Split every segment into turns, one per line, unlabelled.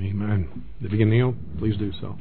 Amen. If you can kneel, please do so.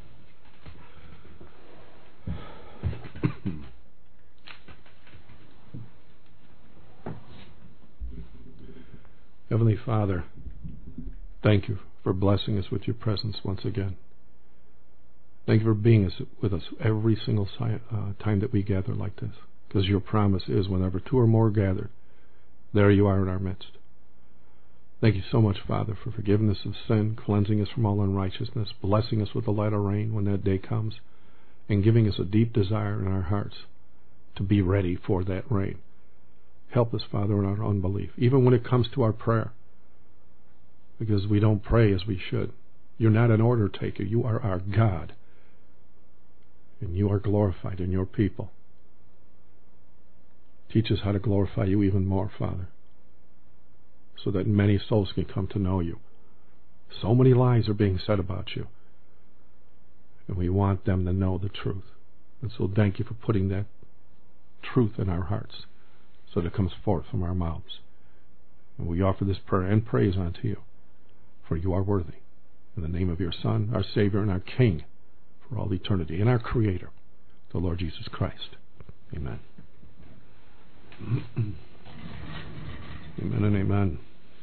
Heavenly Father, thank you for blessing us with your presence once again. Thank you for being with us every single time that we gather like this, because your promise is whenever two or more gather, there you are in our midst. Thank you so much, Father, for forgiving us of sin, cleansing us from all unrighteousness, blessing us with the light of rain when that day comes, and giving us a deep desire in our hearts to be ready for that rain. Help us, Father, in our unbelief, even when it comes to our prayer, because we don't pray as we should. You're not an order taker. You are our God, and you are glorified in your people. Teach us how to glorify you even more, Father, so that many souls can come to know you. So many lies are being said about you, and we want them to know the truth. And so thank you for putting that truth in our hearts so that it comes forth from our mouths. And we offer this prayer and praise unto you, for you are worthy. In the name of your Son, our Savior and our King for all eternity, and our Creator, the Lord Jesus Christ. Amen. Amen and amen.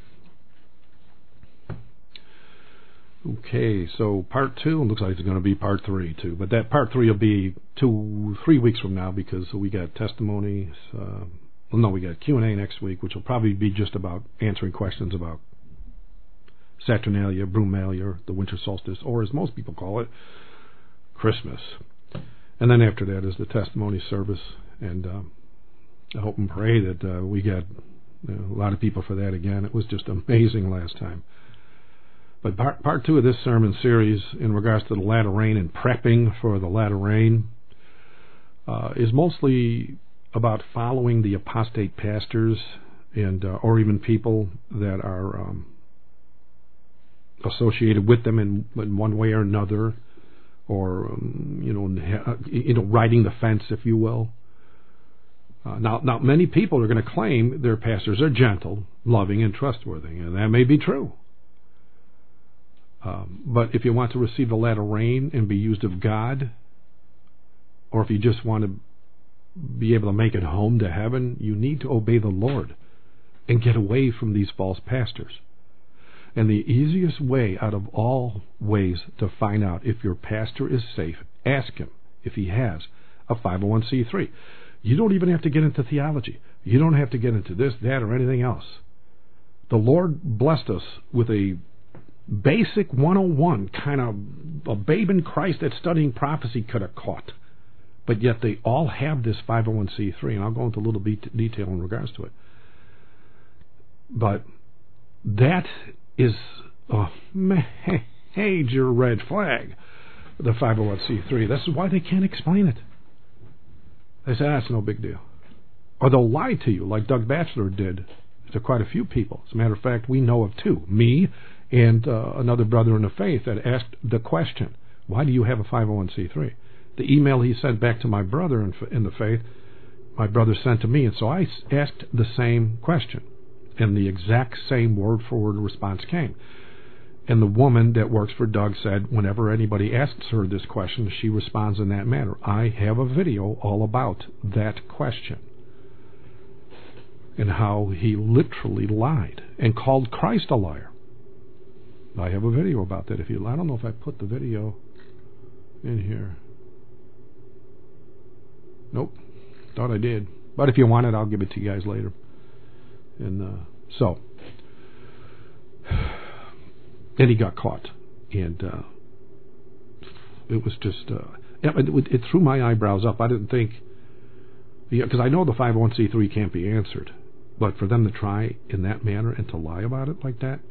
Okay, so part 2, looks like it's going to be part 3 too, but that part 3 will be 3 weeks from now, because we got testimonies. We got Q&A next week, which will probably be just about answering questions about Saturnalia, Brumalia, the winter solstice, or as most people call it, Christmas. And then after that is the testimony service, and I hope and pray that we get a lot of people for that again. It was just amazing last time. But part 2 of this sermon series, in regards to the latter rain and prepping for the latter rain, is mostly about following the apostate pastors and or even people that are associated with them in one way or another, or riding the fence, if you will. Now, many people are going to claim their pastors are gentle, loving, and trustworthy, and that may be true. But if you want to receive the latter rain and be used of God, or if you just want to be able to make it home to heaven, you need to obey the Lord and get away from these false pastors. And the easiest way out of all ways to find out if your pastor is safe, ask him if he has a 501c3. You don't even have to get into theology. You don't have to get into this, that, or anything else. The Lord blessed us with a basic 101, kind of a babe in Christ that studying prophecy could have caught. But yet they all have this 501c3, and I'll go into a little bit detail in regards to it. But that is a major red flag, the 501c3. This is why they can't explain it. They say, that's no big deal. Or they'll lie to you, like Doug Batchelor did to quite a few people. As a matter of fact, we know of 2, me and another brother in the faith, that asked the question, why do you have a 501c3? The email he sent back to my brother in the faith, my brother sent to me, and so I asked the same question, and the exact same word-for-word response came. And the woman that works for Doug said whenever anybody asks her this question, she responds in that manner. I have a video all about that question and how he literally lied and called Christ a liar. I have a video about that. I don't know if I put the video in here. Nope. Thought I did. But if you want it, I'll give it to you guys later. And so, then he got caught. And it was just, it threw my eyebrows up. I didn't think, because I know the 501c3 can't be answered. But for them to try in that manner and to lie about it like that,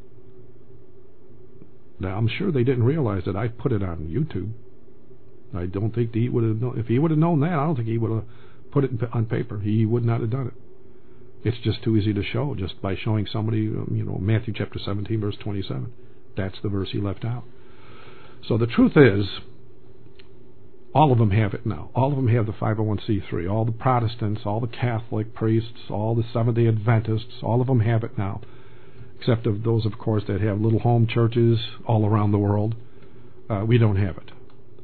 now, I'm sure they didn't realize that I put it on YouTube. I don't think he would have known. If he would have known that, I don't think he would have put it on paper. He would not have done it. It's just too easy to show, just by showing somebody, Matthew chapter 17, verse 27. That's the verse he left out. So the truth is, all of them have it now. All of them have the 501c3. All the Protestants, all the Catholic priests, all the Seventh-day Adventists, all of them have it now. except of those, of course, that have little home churches all around the world. We don't have it.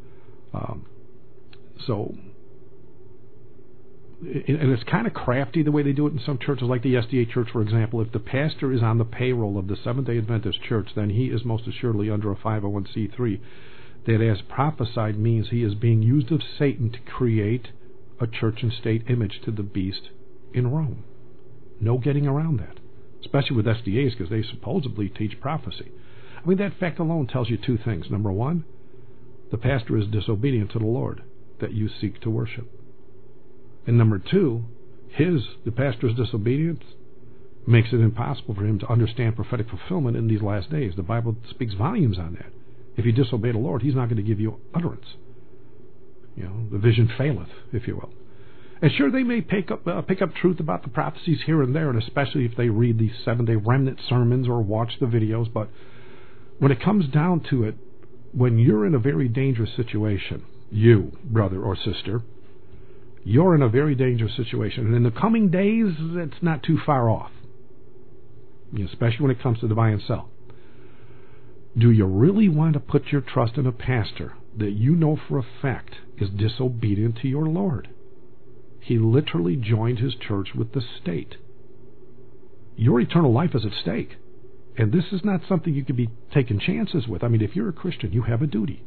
And it's kind of crafty the way they do it in some churches, like the SDA Church, for example. If the pastor is on the payroll of the Seventh-day Adventist Church, then he is most assuredly under a 501c3. That, as prophesied, means he is being used of Satan to create a church and state image to the beast in Rome. No getting around that, especially with SDAs, because they supposedly teach prophecy. I mean, that fact alone tells you two things. Number one, the pastor is disobedient to the Lord that you seek to worship. And number two, the pastor's disobedience makes it impossible for him to understand prophetic fulfillment in these last days. The Bible speaks volumes on that. If you disobey the Lord, he's not going to give you utterance. The vision faileth, if you will. And sure, they may pick up truth about the prophecies here and there, and especially if they read these 7-day remnant sermons or watch the videos. But when it comes down to it, when you're in a very dangerous situation, you, brother or sister, you're in a very dangerous situation. And in the coming days, it's not too far off, especially when it comes to the buy and sell. Do you really want to put your trust in a pastor that you know for a fact is disobedient to your Lord? He literally joined his church with the state. Your eternal life is at stake. And this is not something you can be taking chances with. I mean, if you're a Christian, you have a duty.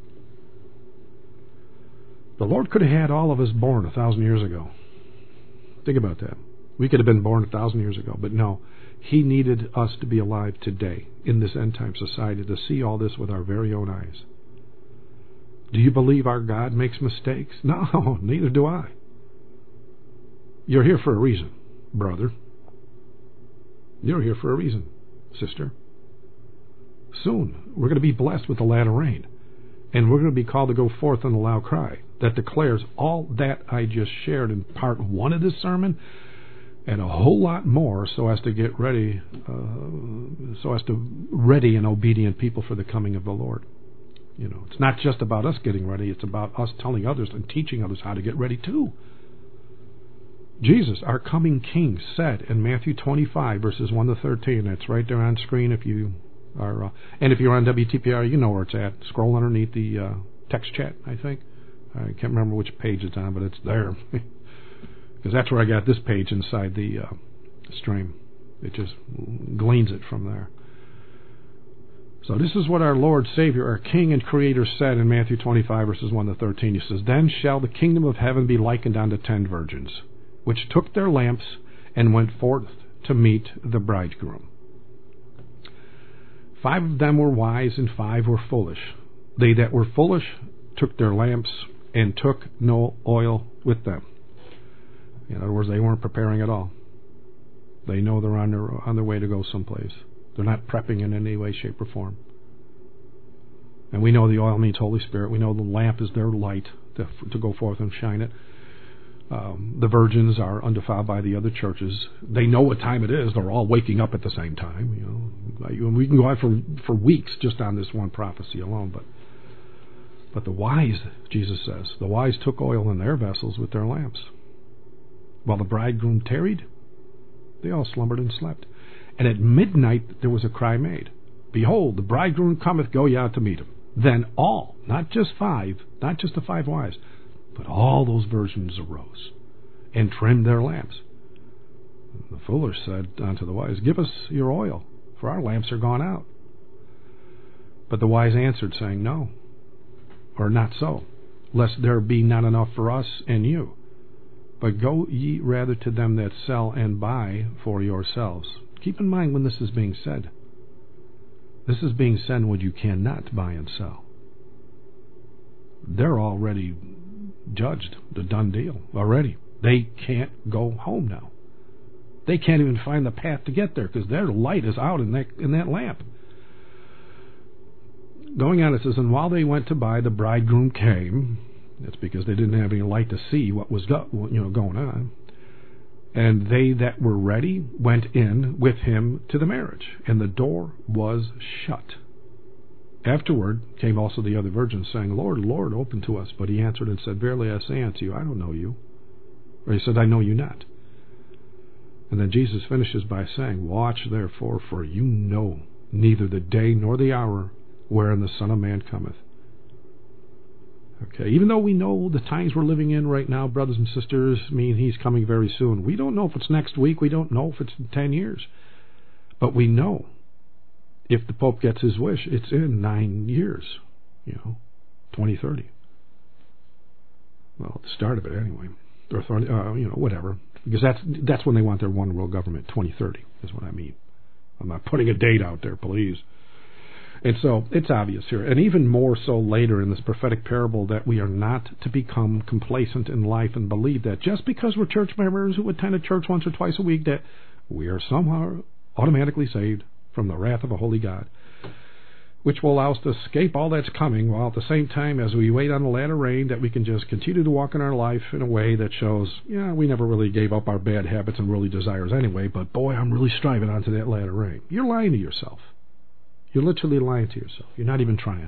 The Lord could have had all of us born 1,000 years ago. Think about that. We could have been born 1,000 years ago, but no. He needed us to be alive today in this end-time society to see all this with our very own eyes. Do you believe our God makes mistakes? No, neither do I. You're here for a reason, brother. You're here for a reason, sister. Soon, we're going to be blessed with the latter rain. And we're going to be called to go forth in a loud cry that declares all that I just shared in part 1 of this sermon, and a whole lot more, so as to get ready, ready and obedient people for the coming of the Lord. It's not just about us getting ready, it's about us telling others and teaching others how to get ready too. Jesus, our coming King, said in Matthew 25, verses 1 to 13, that's right there on screen if you are, and if you're on WTPR, you know where it's at. Scroll underneath the text chat, I think. I can't remember which page it's on, but it's there. Because that's where I got this page inside the stream. It just gleans it from there. So this is what our Lord, Savior, our King and Creator said in Matthew 25, verses 1 to 13. He says, "Then shall the kingdom of heaven be likened unto 10 virgins, which took their lamps and went forth to meet the bridegroom. 5 of them were wise, and 5 were foolish. They that were foolish took their lamps and took no oil with them." In other words, they weren't preparing at all. They know they're on their way to go someplace. They're not prepping in any way, shape, or form. And we know the oil means Holy Spirit. We know the lamp is their light to go forth and shine it. The virgins are undefiled by the other churches. They know what time it is. They're all waking up at the same time. We can go out for weeks just on this one prophecy alone. But the wise, Jesus says, the wise took oil in their vessels with their lamps. While the bridegroom tarried, they all slumbered and slept. And at midnight there was a cry made, "Behold, the bridegroom cometh, go ye out to meet him." Then all, not just 5, not just the 5 wise, but all those virgins arose and trimmed their lamps. The foolish said unto the wise, "Give us your oil, for our lamps are gone out." But the wise answered, saying, "No, or not so, lest there be not enough for us and you. But go ye rather to them that sell and buy for yourselves." Keep in mind when this is being said. This is being said when you cannot buy and sell. They're already judged, the done deal already. They can't go home now. They can't even find the path to get there because their light is out in that lamp. Going on, it says, "And while they went to buy, the bridegroom came." That's because they didn't have any light to see what was going on. "And they that were ready went in with him to the marriage, and the door was shut. Afterward came also the other virgins, saying, Lord, Lord, open to us. But he answered and said, Verily I say unto you, I don't know you. Or he said, I know you not. And then Jesus finishes by saying, "Watch therefore, for you know neither the day nor the hour wherein the Son of Man cometh." Okay, even though we know the times we're living in right now, brothers and sisters, mean He's coming very soon. We don't know if it's next week. We don't know if it's in 10 years. But we know if the Pope gets his wish, it's in 9 years, 2030. Well, at the start of it anyway. Or, whatever. Because that's when they want their one world government, 2030 is what I mean. I'm not putting a date out there, please. And so it's obvious here, and even more so later in this prophetic parable, that we are not to become complacent in life and believe that just because we're church members who attend a church once or twice a week, that we are somehow automatically saved from the wrath of a holy God, which will allow us to escape all that's coming, while at the same time, as we wait on the latter rain, that we can just continue to walk in our life in a way that shows, we never really gave up our bad habits and worldly desires anyway, but boy, I'm really striving onto that latter rain. You're lying to yourself. You're literally lying to yourself. You're not even trying.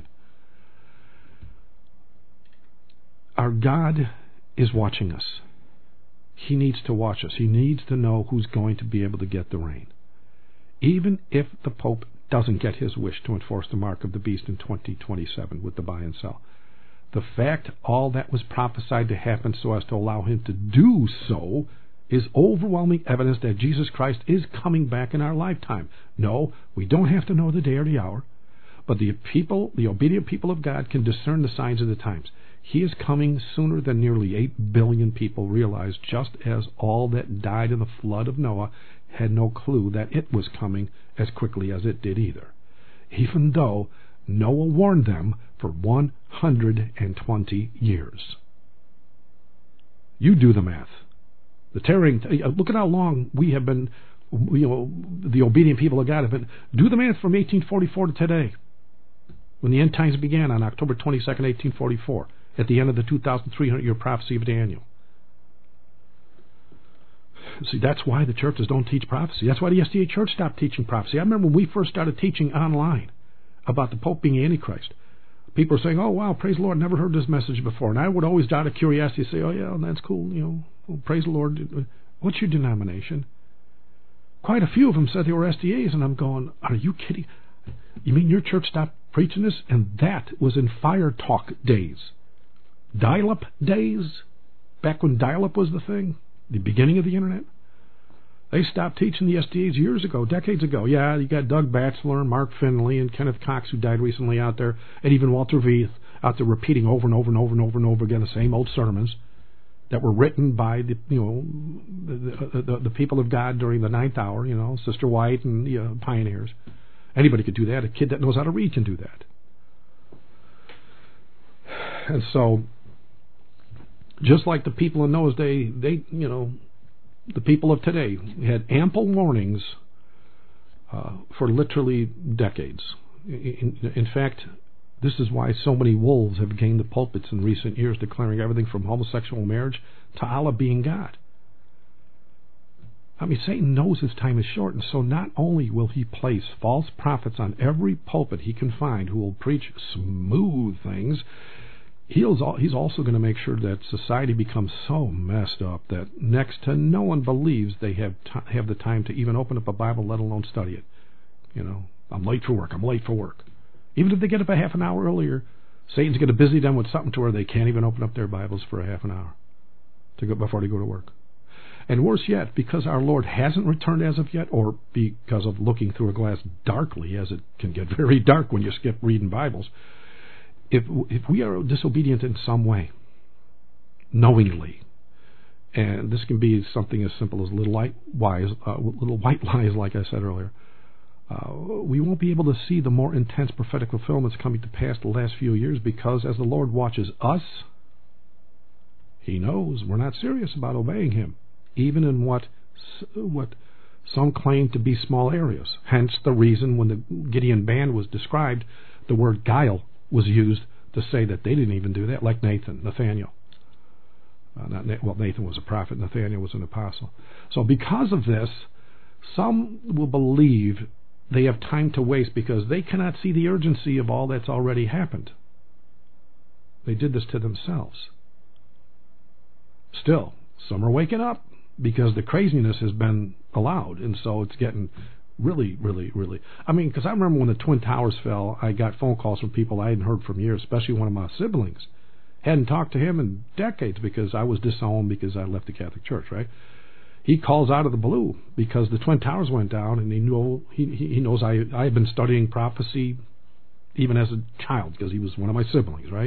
Our God is watching us. He needs to watch us. He needs to know who's going to be able to get the rain. Even if the Pope doesn't get his wish to enforce the mark of the beast in 2027 with the buy and sell, the fact all that was prophesied to happen so as to allow him to do so is overwhelming evidence that Jesus Christ is coming back in our lifetime. No, we don't have to know the day or the hour, but the obedient people of God can discern the signs of the times. He is coming sooner than nearly 8 billion people realize, just as all that died in the flood of Noah had no clue that it was coming as quickly as it did either, even though Noah warned them for 120 years. You do the math. The tarrying, look at how long we have been, the obedient people of God have been. Do the math from 1844 to today, when the end times began on October 22nd, 1844, at the end of the 2,300-year prophecy of Daniel. See, that's why the churches don't teach prophecy. That's why the SDA Church stopped teaching prophecy. I remember when we first started teaching online about the Pope being Antichrist, people were saying, "Oh, wow, praise the Lord, never heard this message before." And I would always, out of curiosity, say, "Oh, yeah, that's cool, well, praise the Lord. What's your denomination?" Quite a few of them said they were SDAs, and I'm going, "Are you kidding? You mean your church stopped preaching this?" And that was in Fire Talk days. Dial-up days, back when dial-up was the thing, the beginning of the Internet. They stopped teaching the SDAs years ago, decades ago. Yeah, you got Doug Batchelor and Mark Finley and Kenneth Cox, who died recently, out there, and even Walter Veith out there repeating over and over and over and over and over again the same old sermons that were written by the people of God during the 9th hour, Sister White and the pioneers. Anybody could do that. A kid that knows how to read can do that. And so, just like the people in those days, the people of today had ample warnings for literally decades. In fact, this is why so many wolves have gained the pulpits in recent years, declaring everything from homosexual marriage to Allah being God. I mean, Satan knows his time is short, and so not only will he place false prophets on every pulpit he can find who will preach smooth things, he's also going to make sure that society becomes so messed up that next to no one believes they have the time to even open up a Bible, let alone study it. I'm late for work. Even if they get up a half an hour earlier, Satan's going to busy them with something to where they can't even open up their Bibles for a half an hour before they go to work. And worse yet, because our Lord hasn't returned as of yet, or because of looking through a glass darkly, as it can get very dark when you skip reading Bibles, if we are disobedient in some way, knowingly, and this can be something as simple as little white lies, like I said earlier, we won't be able to see the more intense prophetic fulfillments coming to pass the last few years, because as the Lord watches us, He knows we're not serious about obeying Him, even in what some claim to be small areas. Hence the reason when the Gideon band was described, the word guile was used to say that they didn't even do that, like Nathaniel. Nathan was a prophet, Nathaniel was an apostle. So because of this, some will believe they have time to waste because they cannot see the urgency of all that's already happened. They did this to themselves. Still, some are waking up. because the craziness has been allowed, and so it's getting really, really, really. I mean, because I remember when the Twin Towers fell, I got phone calls from people I hadn't heard from years, especially one of my siblings. Hadn't talked to him in decades because I was disowned because I left the Catholic Church, right? He calls out of the blue because the Twin Towers went down, and he knows I had been studying prophecy even as a child because he was one of my siblings, right?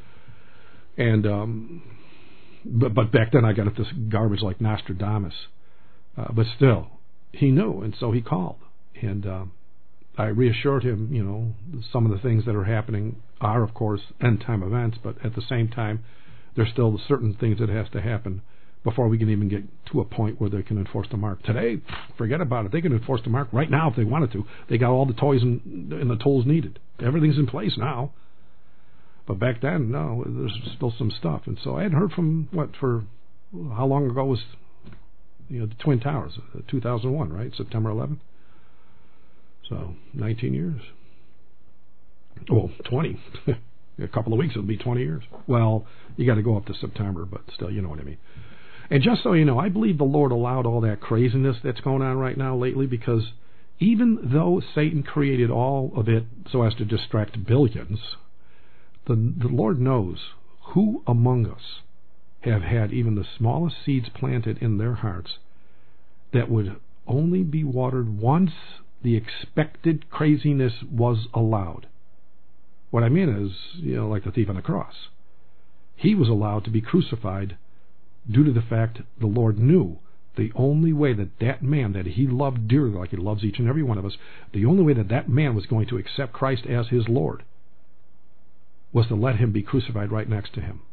And but back then I got this garbage like Nostradamus, but still he knew, and so he called, and I reassured him, some of the things that are happening are of course end time events, but at the same time there's still certain things that has to happen before we can even get to a point where they can enforce the mark. Today, forget about it. They can enforce the mark right now if they wanted to. They got all the toys and the tools needed. Everything's in place now. But back then, no, there's still some stuff. And so I hadn't heard from, how long ago was, the Twin Towers? 2001, right? September 11th? So, 19 years. Well, 20. A couple of weeks, it'll be 20 years. Well, you got to go up to September, but still, you know what I mean. And just so you know, I believe the Lord allowed all that craziness that's going on right now lately, because even though Satan created all of it so as to distract billions, the Lord knows who among us have had even the smallest seeds planted in their hearts that would only be watered once the expected craziness was allowed. What I mean is, like the thief on the cross. He was allowed to be crucified due to the fact the Lord knew the only way that man that he loved dearly, like he loves each and every one of us, the only way that man was going to accept Christ as his Lord was to let him be crucified right next to him.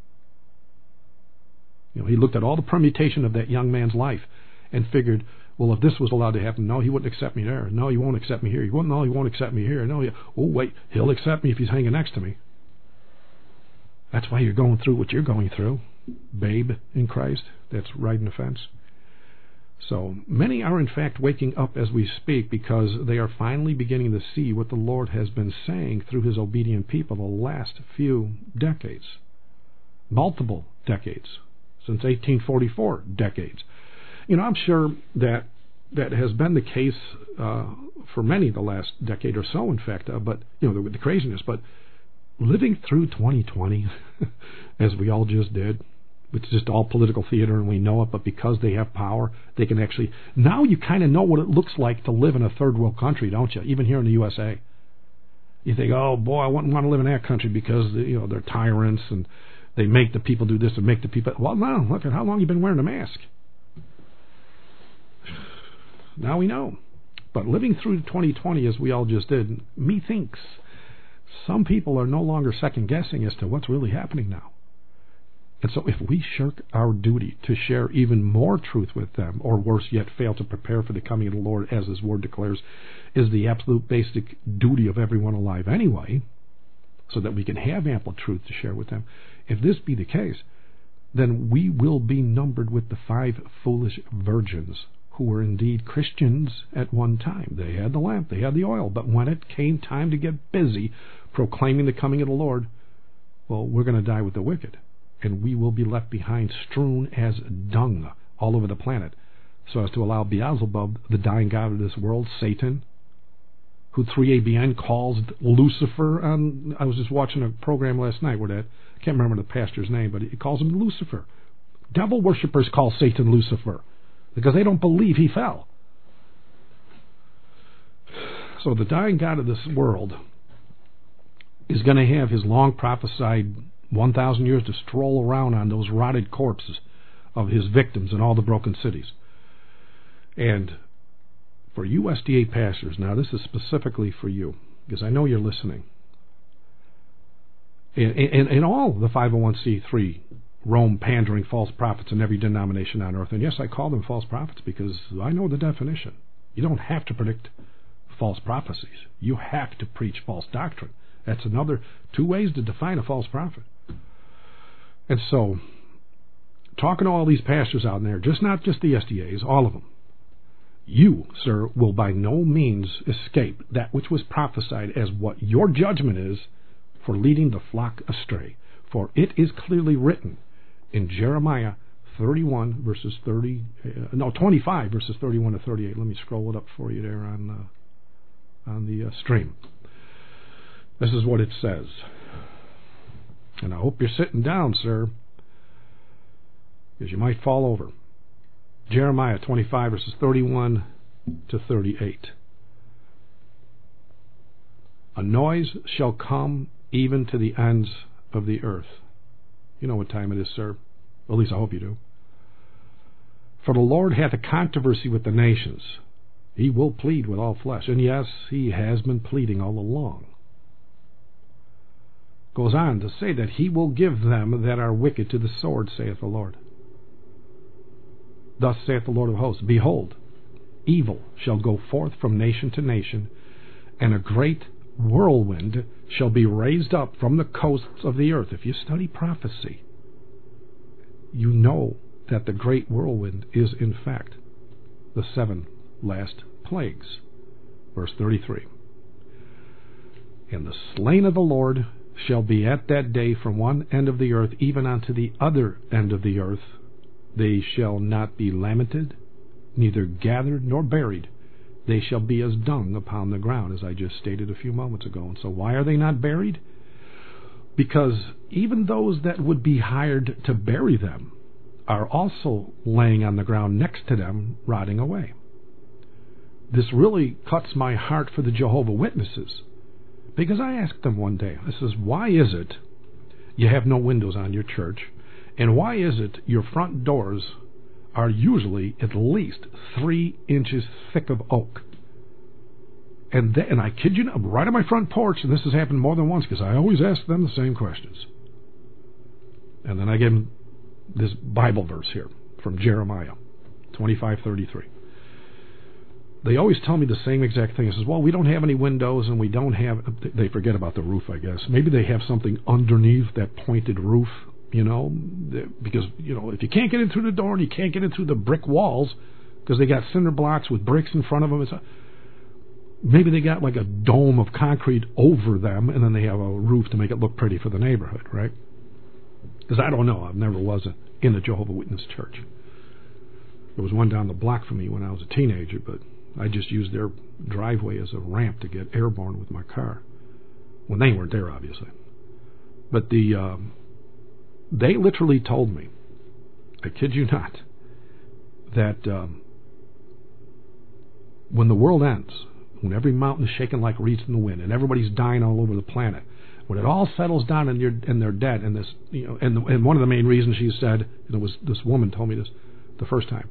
He looked at all the permutation of that young man's life and figured, well, if this was allowed to happen, no, he wouldn't accept me there. No, he won't accept me here. No, he won't accept me here. No, wait, he'll accept me if he's hanging next to me. That's why you're going through what you're going through, babe in Christ. That's riding the fence. So many are in fact waking up as we speak, because they are finally beginning to see what the Lord has been saying through his obedient people the last few decades. Multiple decades. Since 1844 decades. I'm sure that has been the case for many the last decade or so, in fact, but the craziness. But living through 2020, as we all just did, which is just all political theater and we know it, but because they have power, they can actually... Now you kind of know what it looks like to live in a third world country, don't you? Even here in the USA. You think, oh boy, I wouldn't want to live in that country because they're tyrants and they make the people do this and make the people... Well, no, look at how long you've been wearing a mask. Now we know. But living through 2020, as we all just did, methinks some people are no longer second-guessing as to what's really happening now. And so if we shirk our duty to share even more truth with them, or worse yet, fail to prepare for the coming of the Lord, as his word declares, is the absolute basic duty of everyone alive anyway, so that we can have ample truth to share with them. If this be the case, then we will be numbered with the 5 foolish virgins who were indeed Christians at one time. They had the lamp, they had the oil, but when it came time to get busy proclaiming the coming of the Lord, well, we're going to die with the wicked, and we will be left behind strewn as dung all over the planet, so as to allow Beelzebub, the dying god of this world, Satan, who 3ABN calls Lucifer. I was just watching a program last night where I can't remember the pastor's name, but he calls him Lucifer. Devil worshippers call Satan Lucifer because they don't believe he fell. So the dying god of this world is going to have his long prophesied 1,000 years to stroll around on those rotted corpses of his victims in all the broken cities. And for you USDA pastors, now this is specifically for you, because I know you're listening, and all the 501c3 Rome pandering false prophets in every denomination on earth. And yes, I call them false prophets because I know the definition. You don't have to predict false prophecies. You have to preach false doctrine. That's another 2 ways to define a false prophet. And so, talking to all these pastors out there, not just the SDAs, all of them, you, sir, will by no means escape that which was prophesied as what your judgment is for leading the flock astray. For it is clearly written in Jeremiah 25 verses 31 to 38. Let me scroll it up for you there on the stream. This is what it says. And I hope you're sitting down, sir, because you might fall over. Jeremiah 25 verses 31 to 38. A noise shall come even to the ends of the earth. You know what time it is, sir. At least I hope you do. For the Lord hath a controversy with the nations. He will plead with all flesh. And yes, he has been pleading all along. Goes on to say that he will give them that are wicked to the sword, saith the Lord. Thus saith the Lord of hosts, Behold, evil shall go forth from nation to nation, and a great whirlwind shall be raised up from the coasts of the earth. If you study prophecy, you know that the great whirlwind is in fact the 7 last plagues. Verse 33. And the slain of the Lord shall be at that day from one end of the earth even unto the other end of the earth. They shall not be lamented, neither gathered nor buried. They shall be as dung upon the ground, as I just stated a few moments ago. And so why are they not buried? Because even those that would be hired to bury them are also laying on the ground next to them, rotting away. This really cuts my heart for the Jehovah's Witnesses, because I asked them one day, I says, why is it you have no windows on your church, and why is it your front doors are usually at least 3 inches thick of oak? And I kid you not, right on my front porch, and this has happened more than once, because I always ask them the same questions. And then I give them this Bible verse here from Jeremiah 25:33. They always tell me the same exact thing. It says, well, we don't have any windows, and we don't have... They forget about the roof, I guess. Maybe they have something underneath that pointed roof, because, if you can't get in through the door and you can't get in through the brick walls, because they got cinder blocks with bricks in front of them, maybe they got like a dome of concrete over them, and then they have a roof to make it look pretty for the neighborhood, right? Because I don't know. I never was in a Jehovah's Witness church. There was one down the block from me when I was a teenager, but I just used their driveway as a ramp to get airborne with my car. When they weren't there, obviously. But they literally told me, I kid you not, that when the world ends, when every mountain is shaking like reeds in the wind, and everybody's dying all over the planet, when it all settles down and they're dead, and this, and one of the main reasons she said, this woman told me this the first time,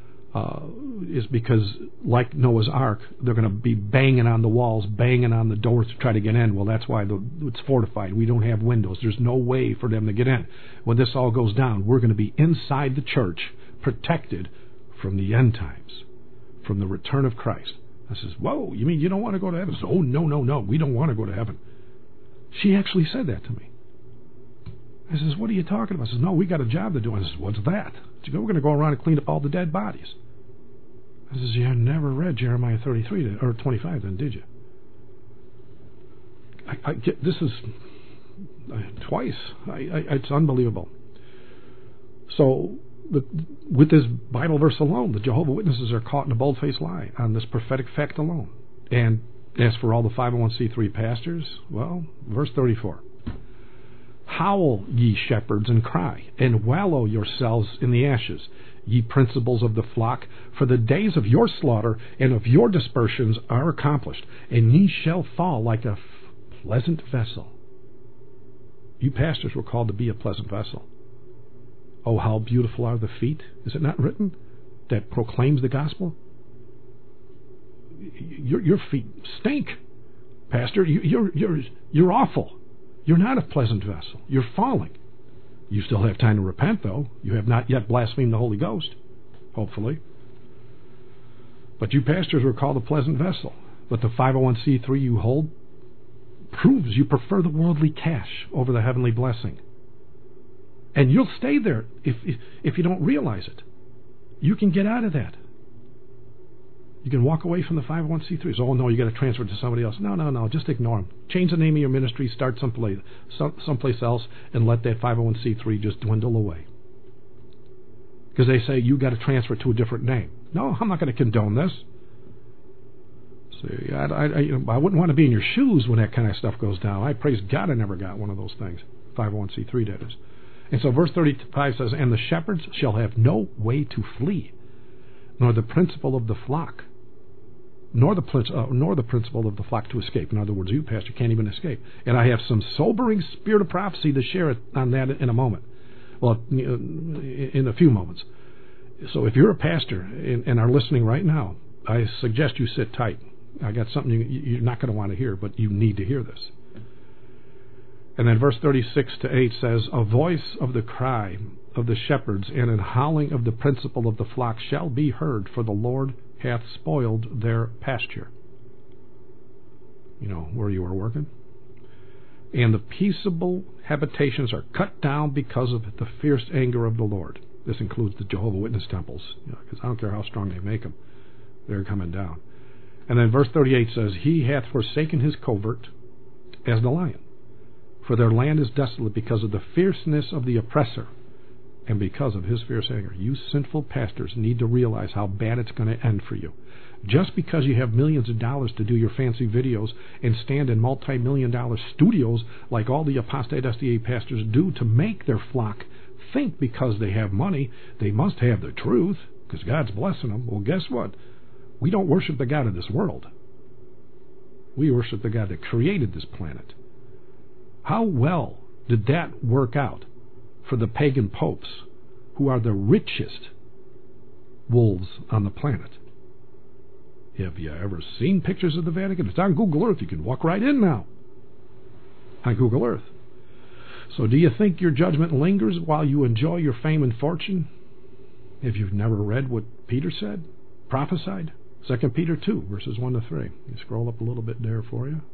is because, like Noah's Ark, they're going to be banging on the walls, banging on the doors to try to get in. Well, that's why it's fortified. We don't have windows. There's no way for them to get in. When this all goes down, we're going to be inside the church, protected from the end times, from the return of Christ. I says, whoa, you mean you don't want to go to heaven? I says, oh, no, we don't want to go to heaven. She actually said that to me. I says, what are you talking about? I says, no, we got a job to do. I says, what's that? She goes, we're going to go around and clean up all the dead bodies. I says, you never read Jeremiah 33 or 25 then, did you? I get, this is twice. It's unbelievable. So, with this Bible verse alone, the Jehovah's Witnesses are caught in a bold-faced lie on this prophetic fact alone. And as for all the 501c3 pastors, well, verse 34. Howl, ye shepherds, and cry, and wallow yourselves in the ashes, ye principals of the flock, for the days of your slaughter and of your dispersions are accomplished, and ye shall fall like a pleasant vessel. You pastors were called to be a pleasant vessel. Oh, how beautiful are the feet, is it not written, that proclaims the gospel? Your feet stink, Pastor. You're awful. You're not a pleasant vessel. You're falling. You still have time to repent, though. You have not yet blasphemed the Holy Ghost, hopefully. But you pastors were called a pleasant vessel. But the 501c3 you hold proves you prefer the worldly cash over the heavenly blessing. And you'll stay there if you don't realize it. You can get out of that. You can walk away from the 501c3s. Oh, no, you got to transfer it to somebody else. No. Just ignore them. Change the name of your ministry, start someplace else, and let that 501c3 just dwindle away. because they say you got to transfer to a different name. No, I'm not going to condone this. See, I wouldn't want to be in your shoes when that kind of stuff goes down. I praise God I never got one of those things. 501c3 that is. And so verse 35 says, and the shepherds shall have no way to flee, nor the principal of the flock, nor the principal of the flock to escape. In other words, you, pastor, can't even escape. And I have some sobering spirit of prophecy to share on that in a moment. Well, in a few moments. So if you're a pastor and are listening right now, I suggest you sit tight. I got something you're not going to want to hear, but you need to hear this. And then verse 36 to 8 says, a voice of the cry of the shepherds and an howling of the principal of the flock shall be heard, for the Lord hath spoiled their pasture. You know, where you are working. And the peaceable habitations are cut down because of the fierce anger of the Lord. This includes the Jehovah Witness temples, because I don't care how strong they make them, they're coming down. And then verse 38 says, he hath forsaken his covert as the lion, for their land is desolate because of the fierceness of the oppressor and because of his fierce anger. You sinful pastors need to realize how bad it's going to end for you. Just because you have millions of dollars to do your fancy videos and stand in multi-million-dollar studios like all the apostate SDA pastors do to make their flock think because they have money they must have the truth because God's blessing them. Well, guess what? We don't worship the God of this world. We worship the God that created this planet. How well did that work out for the pagan popes, who are the richest wolves on the planet? Have you ever seen pictures of the Vatican? It's on Google Earth. You can walk right in now on Google Earth. So do you think your judgment lingers while you enjoy your fame and fortune? If you've never read what Peter said, prophesied, 2 Peter 2, verses 1 to 3. You scroll up a little bit there for you.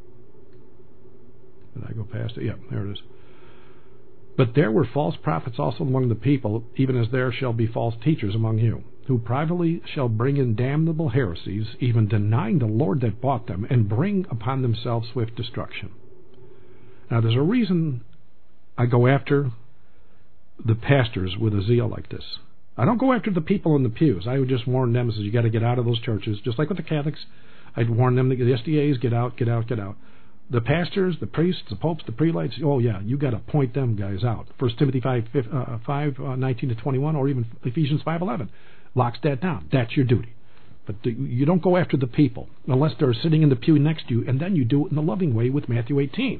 Did I go past it? Yeah, there it is. But there were false prophets also among the people, even as there shall be false teachers among you, who privately shall bring in damnable heresies, even denying the Lord that bought them, and bring upon themselves swift destruction. Now, there's a reason I go after the pastors with a zeal like this. I don't go after the people in the pews. I would just warn them, says you got to get out of those churches, just like with the Catholics. I'd warn them, the SDAs, get out, get out, get out. The pastors, the priests, the popes, the prelates, oh yeah, you got to point them guys out. 1 Timothy 5:19 to 21, or even Ephesians 5:11 locks that down. That's your duty. But you don't go after the people unless they're sitting in the pew next to you, and then you do it in the loving way with Matthew 18.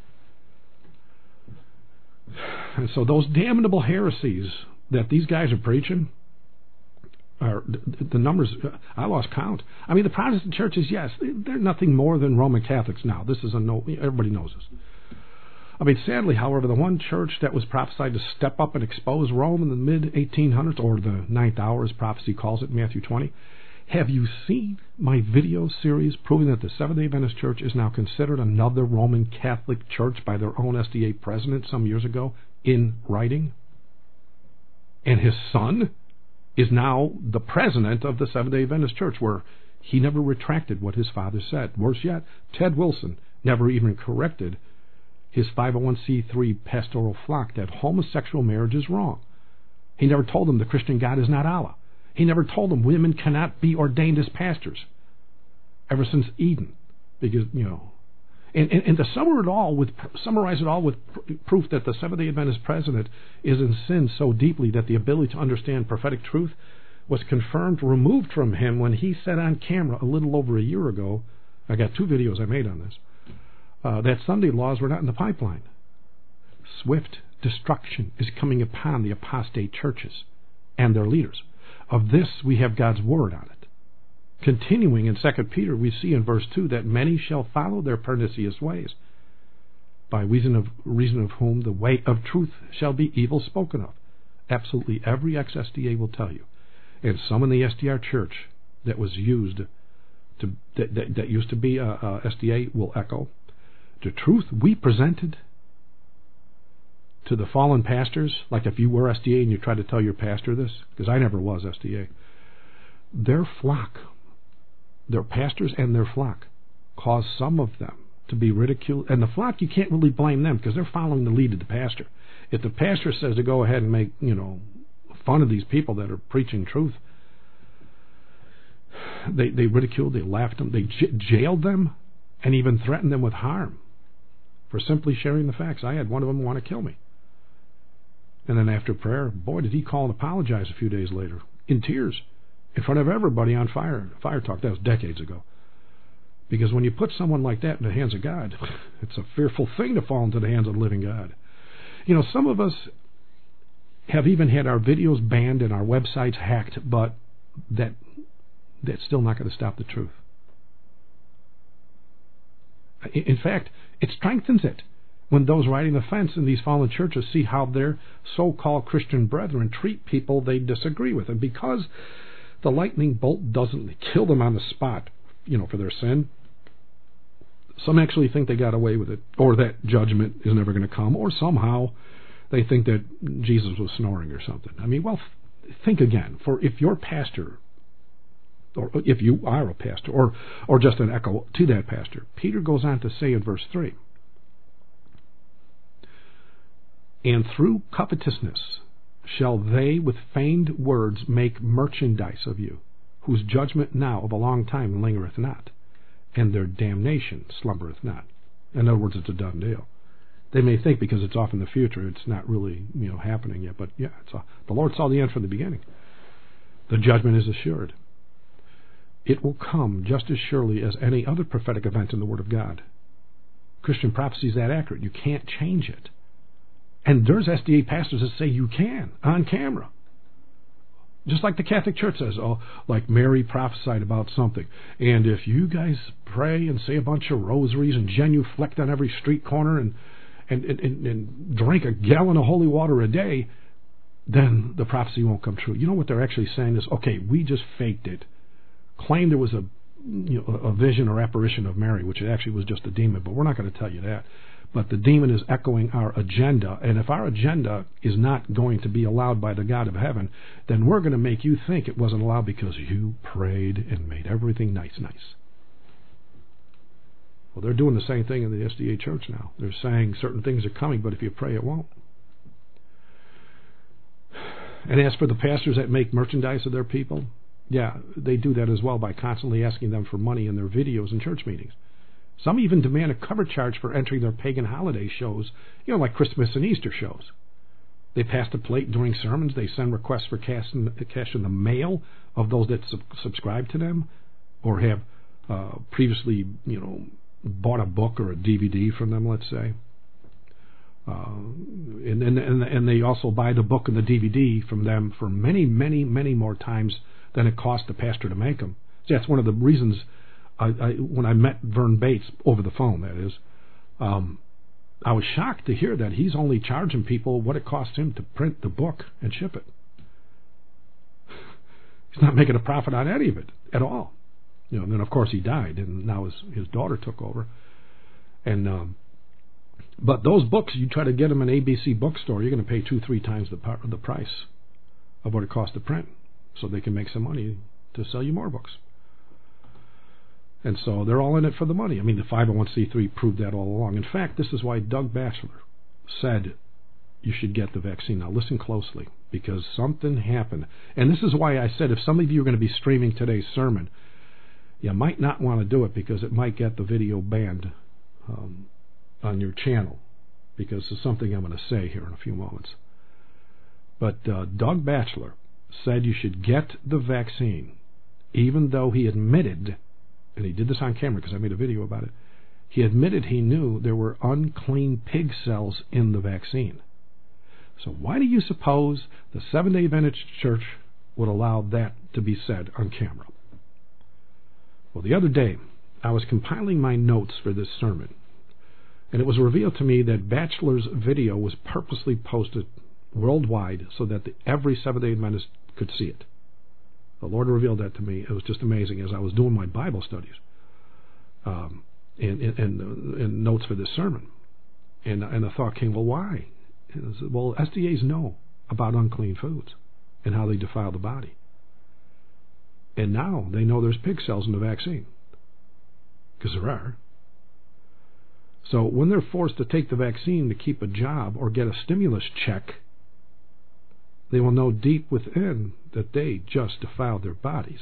And so those damnable heresies that these guys are preaching, are the numbers, I lost count. I mean, the Protestant churches, yes, they're nothing more than Roman Catholics now. This is everybody knows this. I mean, sadly, however, the one church that was prophesied to step up and expose Rome in the mid-1800s, or the ninth hour, as prophecy calls it, Matthew 20, have you seen my video series proving that the Seventh-day Adventist Church is now considered another Roman Catholic church by their own SDA president some years ago in writing? And his son is now the president of the Seventh-day Adventist Church, where he never retracted what his father said. Worse yet, Ted Wilson never even corrected his 501c3 pastoral flock that homosexual marriage is wrong. He never told them the Christian God is not Allah. He never told them women cannot be ordained as pastors ever since Eden. Because, and to summarize it all with proof that the Seventh-day Adventist president is in sin so deeply that the ability to understand prophetic truth was removed from him when he said on camera a little over a year ago, I got 2 videos I made on this, that Sunday laws were not in the pipeline. Swift destruction is coming upon the apostate churches and their leaders. Of this we have God's word on it. Continuing in 2 Peter, we see in verse 2 that many shall follow their pernicious ways, by reason of whom the way of truth shall be evil spoken of. Absolutely every ex-SDA will tell you. And some in the SDR church that was used that used to be SDA will echo. The truth we presented to the fallen pastors, like if you were SDA and you tried to tell your pastor this, because I never was SDA, their flock, their pastors and their flock, caused some of them to be ridiculed. And the flock, you can't really blame them because they're following the lead of the pastor. If the pastor says to go ahead and make, fun of these people that are preaching truth. They ridiculed, they laughed them, they jailed them, and even threatened them with harm for simply sharing the facts. I had one of them want to kill me. And then after prayer, boy, did he call and apologize a few days later, in tears, in front of everybody on Fire Talk. That was decades ago. Because when you put someone like that in the hands of God, it's a fearful thing to fall into the hands of the living God. You know, some of us have even had our videos banned and our websites hacked, but that's still not going to stop the truth. In fact, it strengthens it when those riding the fence in these fallen churches see how their so-called Christian brethren treat people they disagree with. And because the lightning bolt doesn't kill them on the spot, you know, for their sin, some actually think they got away with it, or that judgment is never going to come, or somehow they think that Jesus was snoring or something. I mean, well, think again. For if your pastor, or if you are a pastor, or just an echo to that pastor, Peter goes on to say in verse 3, and through covetousness shall they with feigned words make merchandise of you, whose judgment now of a long time lingereth not, and their damnation slumbereth not. In other words, it's a done deal. They may think because it's off in the future, it's not really happening yet, but yeah, the Lord saw the end from the beginning. The judgment is assured. It will come just as surely as any other prophetic event in the Word of God. Christian prophecy is that accurate. You can't change it. And there's SDA pastors that say you can, on camera. Just like the Catholic Church says, like Mary prophesied about something. And if you guys pray and say a bunch of rosaries and genuflect on every street corner and drink a gallon of holy water a day, then the prophecy won't come true. You know what they're actually saying is, okay, we just faked it. Claimed there was a vision or apparition of Mary, which it actually was just a demon, but we're not going to tell you that. But the demon is echoing our agenda, and if our agenda is not going to be allowed by the God of heaven, then we're going to make you think it wasn't allowed because you prayed and made everything nice. Well, they're doing the same thing in the SDA church now. They're saying certain things are coming, but if you pray, it won't. And as for the pastors that make merchandise of their people, yeah, they do that as well by constantly asking them for money in their videos and church meetings. Some even demand a cover charge for entering their pagan holiday shows, like Christmas and Easter shows. They pass the plate during sermons. They send requests for cash in the mail of those that subscribe to them or have previously, bought a book or a DVD from them, let's say. And they also buy the book and the DVD from them for many, many, many more times than it cost the pastor to make them. So that's one of the reasons when I met Vern Bates over the phone, that is, I was shocked to hear that he's only charging people what it costs him to print the book and ship it. He's not making a profit on any of it at all. And then of course he died, and now his daughter took over. And but those books, you try to get them in an ABC bookstore, you're going to pay 2-3 times the price of what it costs to print, so they can make some money to sell you more books. And so they're all in it for the money. I mean, the 501c3 proved that all along. In fact, this is why Doug Batchelor said you should get the vaccine. Now listen closely, because something happened. And this is why I said if some of you are going to be streaming today's sermon, you might not want to do it because it might get the video banned on your channel, because there's something I'm going to say here in a few moments. But Doug Batchelor said you should get the vaccine, even though he admitted, and he did this on camera because I made a video about it, he admitted he knew there were unclean pig cells in the vaccine. So why do you suppose the Seventh-day Adventist Church would allow that to be said on camera? Well, the other day, I was compiling my notes for this sermon, and it was revealed to me that Batchelor's video was purposely posted worldwide so that every Seventh-day Adventist could see it. The Lord revealed that to me. It was just amazing as I was doing my Bible studies and notes for this sermon. And the thought came, well, why? Well, SDAs know about unclean foods and how they defile the body. And now they know there's pig cells in the vaccine, because there are. So when they're forced to take the vaccine to keep a job or get a stimulus check, They will know deep within that they just defiled their bodies.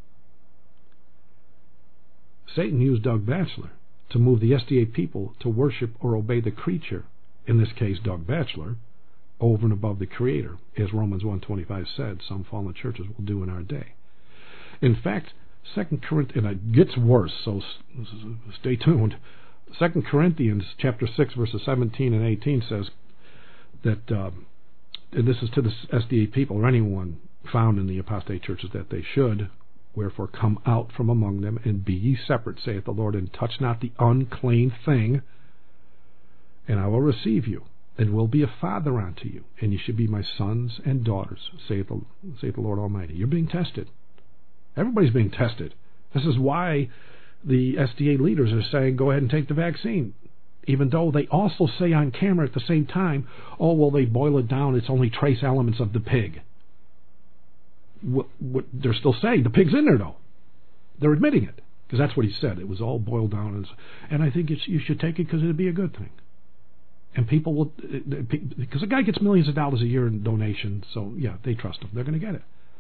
Satan used Doug Batchelor to move the SDA people to worship or obey the creature, in this case Doug Batchelor, over and above the Creator, as Romans 1:25 said some fallen churches will do in our day. In fact, 2 Corinthians, and it gets worse, so stay tuned. 2 Corinthians chapter 6, verses 17 and 18 says that, and this is to the SDA people or anyone found in the apostate churches, that they should, wherefore, come out from among them, and be ye separate, saith the Lord, and touch not the unclean thing, and I will receive you, and will be a father unto you, and ye should be my sons and daughters, saith the Lord Almighty. You're being tested. Everybody's being tested. This is why the SDA leaders are saying, go ahead and take the vaccine, even though they also say on camera at the same time, oh, well, they boil it down, it's only trace elements of the pig. What they're still saying, the pig's in there, though. They're admitting it, because that's what he said. It was all boiled down, and I think you should take it because it'd be a good thing. And people will, because the guy gets millions of dollars a year in donations, so yeah, they trust him. They're going to get it.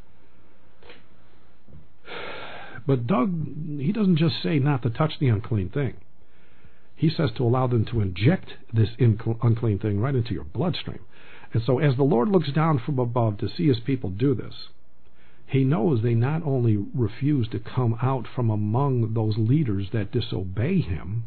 But Doug, he doesn't just say not to touch the unclean thing. He says to allow them to inject this unclean thing right into your bloodstream. And so as the Lord looks down from above to see his people do this, he knows they not only refuse to come out from among those leaders that disobey him,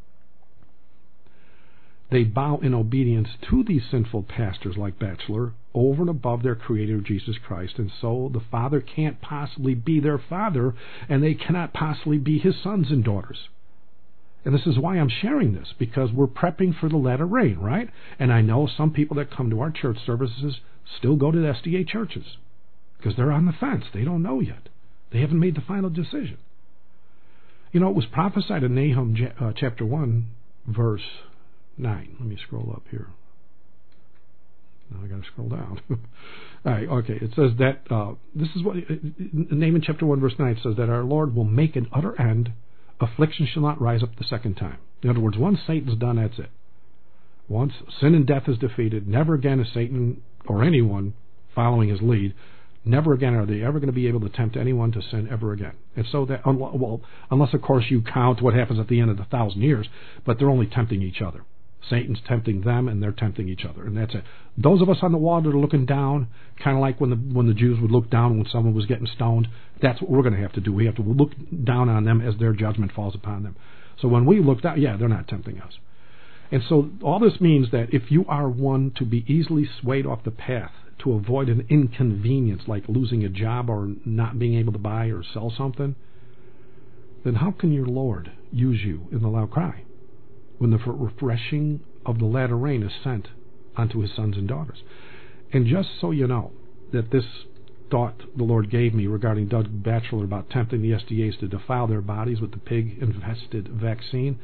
they bow in obedience to these sinful pastors like Batchelor over and above their Creator, Jesus Christ. And so the Father can't possibly be their Father, and they cannot possibly be his sons and daughters. And this is why I'm sharing this, because we're prepping for the latter rain, right? And I know some people that come to our church services still go to the SDA churches because they're on the fence. They don't know yet. They haven't made the final decision. You know, it was prophesied in Nahum chapter 1, verse 9. Let me scroll up here. Now I got to scroll down. All right, okay. It says that this is what Nahum chapter 1 verse 9 says, that our Lord will make an utter end. Affliction shall not rise up the second time. In other words, once Satan's done, that's it. Once sin and death is defeated, never again is Satan or anyone following his lead, never again are they ever going to be able to tempt anyone to sin ever again. And so that, well, unless of course you count what happens at the end of the 1,000 years, but they're only tempting each other. Satan's tempting them, and they're tempting each other, and that's it. Those of us on the wall that are looking down, kind of like when the Jews would look down when someone was getting stoned, that's what we're going to have to do. We have to look down on them as their judgment falls upon them. So when we look down, yeah, they're not tempting us. And so all this means that if you are one to be easily swayed off the path to avoid an inconvenience like losing a job or not being able to buy or sell something, then how can your Lord use you in the loud cry when the refreshing of the latter rain is sent unto his sons and daughters? And just so you know that this thought the Lord gave me regarding Doug Batchelor about tempting the SDAs to defile their bodies with the pig-infested vaccine,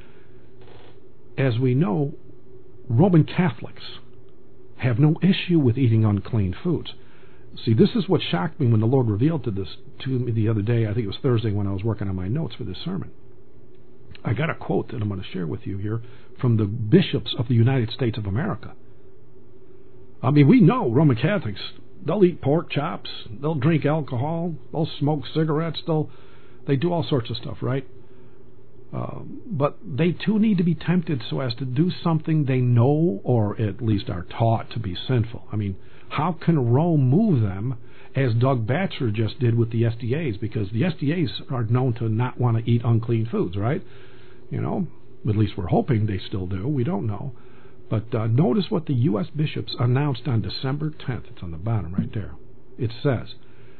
as we know, Roman Catholics have no issue with eating unclean foods. See, this is what shocked me when the Lord revealed this to me the other day. I think it was Thursday when I was working on my notes for this sermon. I got a quote that I'm going to share with you here from the bishops of the United States of America. I mean, we know Roman Catholics, they'll eat pork chops, they'll drink alcohol, they'll smoke cigarettes, they do all sorts of stuff, right? But they too need to be tempted so as to do something they know or at least are taught to be sinful. I mean, how can Rome move them as Doug Batchelor just did with the SDAs? Because the SDAs are known to not want to eat unclean foods, right? You know, at least we're hoping they still do. We don't know. But notice what the U.S. bishops announced on December 10th. It's on the bottom right there. It says,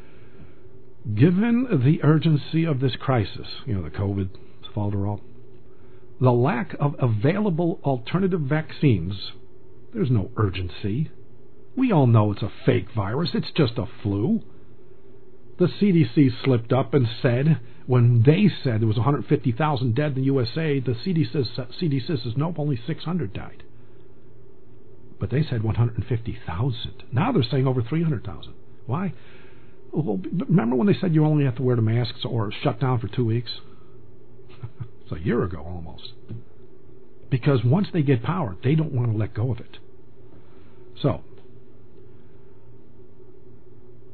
given the urgency of this crisis, you know, the COVID falderall, the lack of available alternative vaccines, there's no urgency. We all know it's a fake virus. It's just a flu. The CDC slipped up and said, when they said there was 150,000 dead in the USA, the CDC says, nope, only 600 died. But they said 150,000. Now they're saying over 300,000. Why? Well, remember when they said you only have to wear the masks or shut down for 2 weeks? It's a year ago almost. Because once they get power, they don't want to let go of it. So,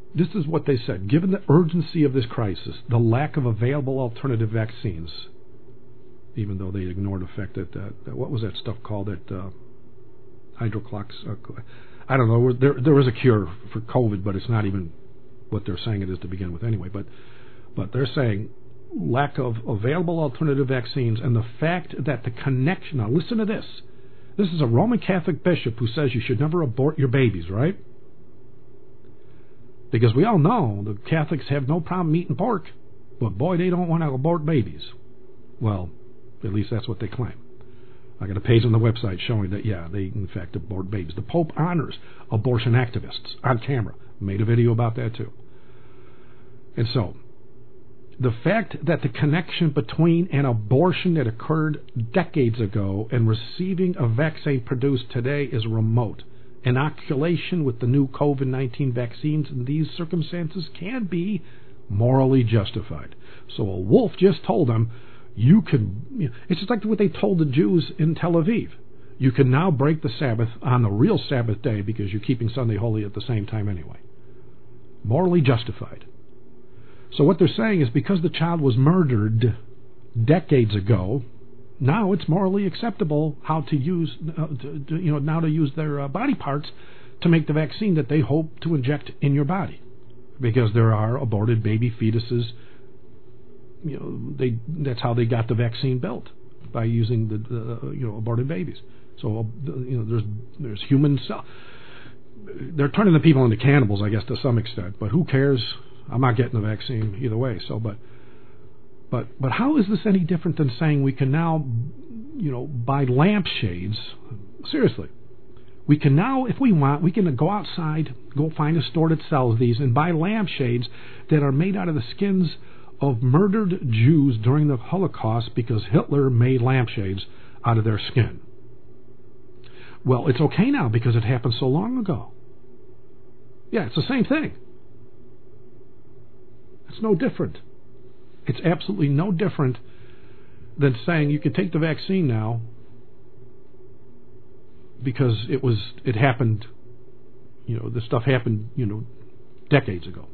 This is what they said. Given the urgency of this crisis, the lack of available alternative vaccines, even though they ignored the fact that what was that stuff called? Hydroclox? I don't know. There is a cure for COVID, but it's not even what they're saying it is to begin with anyway. But they're saying lack of available alternative vaccines and the fact that the connection. Now listen to this. This is a Roman Catholic bishop who says you should never abort your babies, right? Because we all know the Catholics have no problem eating pork, but boy, they don't want to abort babies. Well, at least that's what they claim. I got a page on the website showing that, yeah, they in fact abort babies. The Pope honors abortion activists on camera. Made a video about that too. And so, the fact that the connection between an abortion that occurred decades ago and receiving a vaccine produced today is remote. Inoculation with the new COVID-19 vaccines in these circumstances can be morally justified. So a wolf just told them, it's just like what they told the Jews in Tel Aviv. You can now break the Sabbath on the real Sabbath day because you're keeping Sunday holy at the same time anyway. Morally justified. So what they're saying is because the child was murdered decades ago, now it's morally acceptable how to use, now to use their body parts to make the vaccine that they hope to inject in your body, because there are aborted baby fetuses. That's how they got the vaccine built, by using the aborted babies. So there's human cell. They're turning the people into cannibals, I guess, to some extent. But who cares? I'm not getting the vaccine either way. So, but how is this any different than saying we can now, buy lampshades? Seriously, we can now, if we want, we can go outside, go find a store that sells these, and buy lampshades that are made out of the skins of murdered Jews during the Holocaust because Hitler made lampshades out of their skin. Well, it's okay now because it happened so long ago. Yeah, it's the same thing. It's no different. It's absolutely no different than saying you can take the vaccine now because it happened, this stuff happened, decades ago.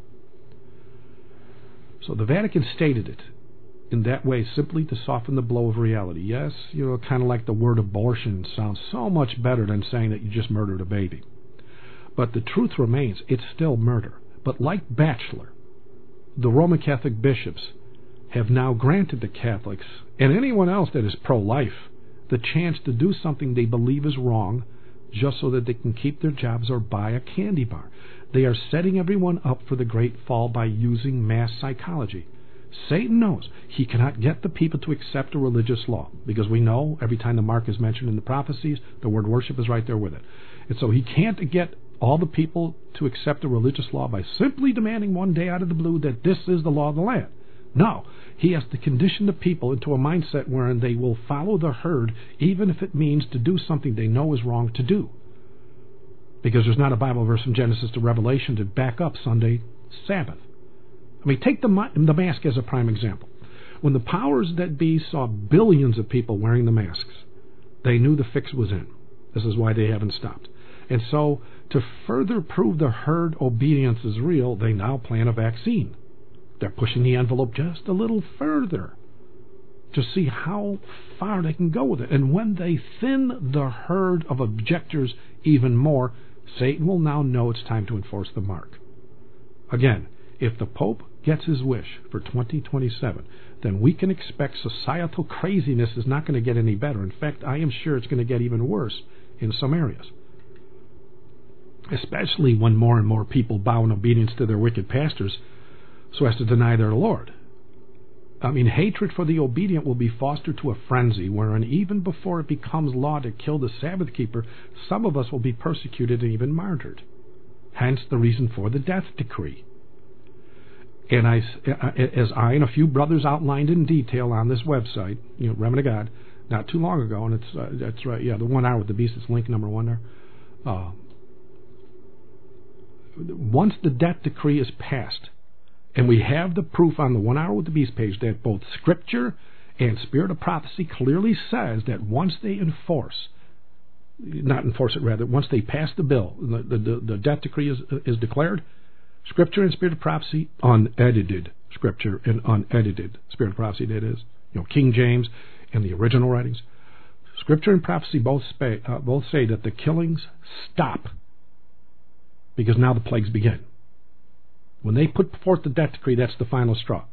So the Vatican stated it in that way simply to soften the blow of reality. Yes, kind of like the word abortion sounds so much better than saying that you just murdered a baby. But the truth remains, it's still murder. But like Batchelor, the Roman Catholic bishops have now granted the Catholics and anyone else that is pro-life the chance to do something they believe is wrong just so that they can keep their jobs or buy a candy bar. They are setting everyone up for the great fall by using mass psychology. Satan knows he cannot get the people to accept a religious law, because we know every time the mark is mentioned in the prophecies, the word worship is right there with it. And so he can't get all the people to accept a religious law by simply demanding one day out of the blue that this is the law of the land. No, he has to condition the people into a mindset wherein they will follow the herd even if it means to do something they know is wrong to do. Because there's not a Bible verse from Genesis to Revelation to back up Sunday Sabbath. I mean, take the mask as a prime example. When the powers that be saw billions of people wearing the masks, they knew the fix was in. This is why they haven't stopped. And so, to further prove the herd obedience is real, they now plan a vaccine. They're pushing the envelope just a little further to see how far they can go with it. And when they thin the herd of objectors even more, Satan will now know it's time to enforce the mark. Again, if the Pope gets his wish for 2027, then we can expect societal craziness is not going to get any better. In fact, I am sure it's going to get even worse in some areas. Especially when more and more people bow in obedience to their wicked pastors so as to deny their Lord. I mean, hatred for the obedient will be fostered to a frenzy, wherein even before it becomes law to kill the Sabbath keeper, some of us will be persecuted and even martyred. Hence the reason for the death decree. And as I and a few brothers outlined in detail on this website, Remnant of God, not too long ago, and that's right, the 1 Hour with the Beast, it's link number 1 there. Once the death decree is passed, and we have the proof on the 1 Hour with the Beast page that both Scripture and Spirit of Prophecy clearly says that once they once they pass the bill, the death decree is declared, Scripture and Spirit of Prophecy, unedited Scripture and unedited Spirit of Prophecy, that is. King James and the original writings. Scripture and prophecy both say that the killings stop because now the plagues begin. When they put forth the death decree, that's the final straw.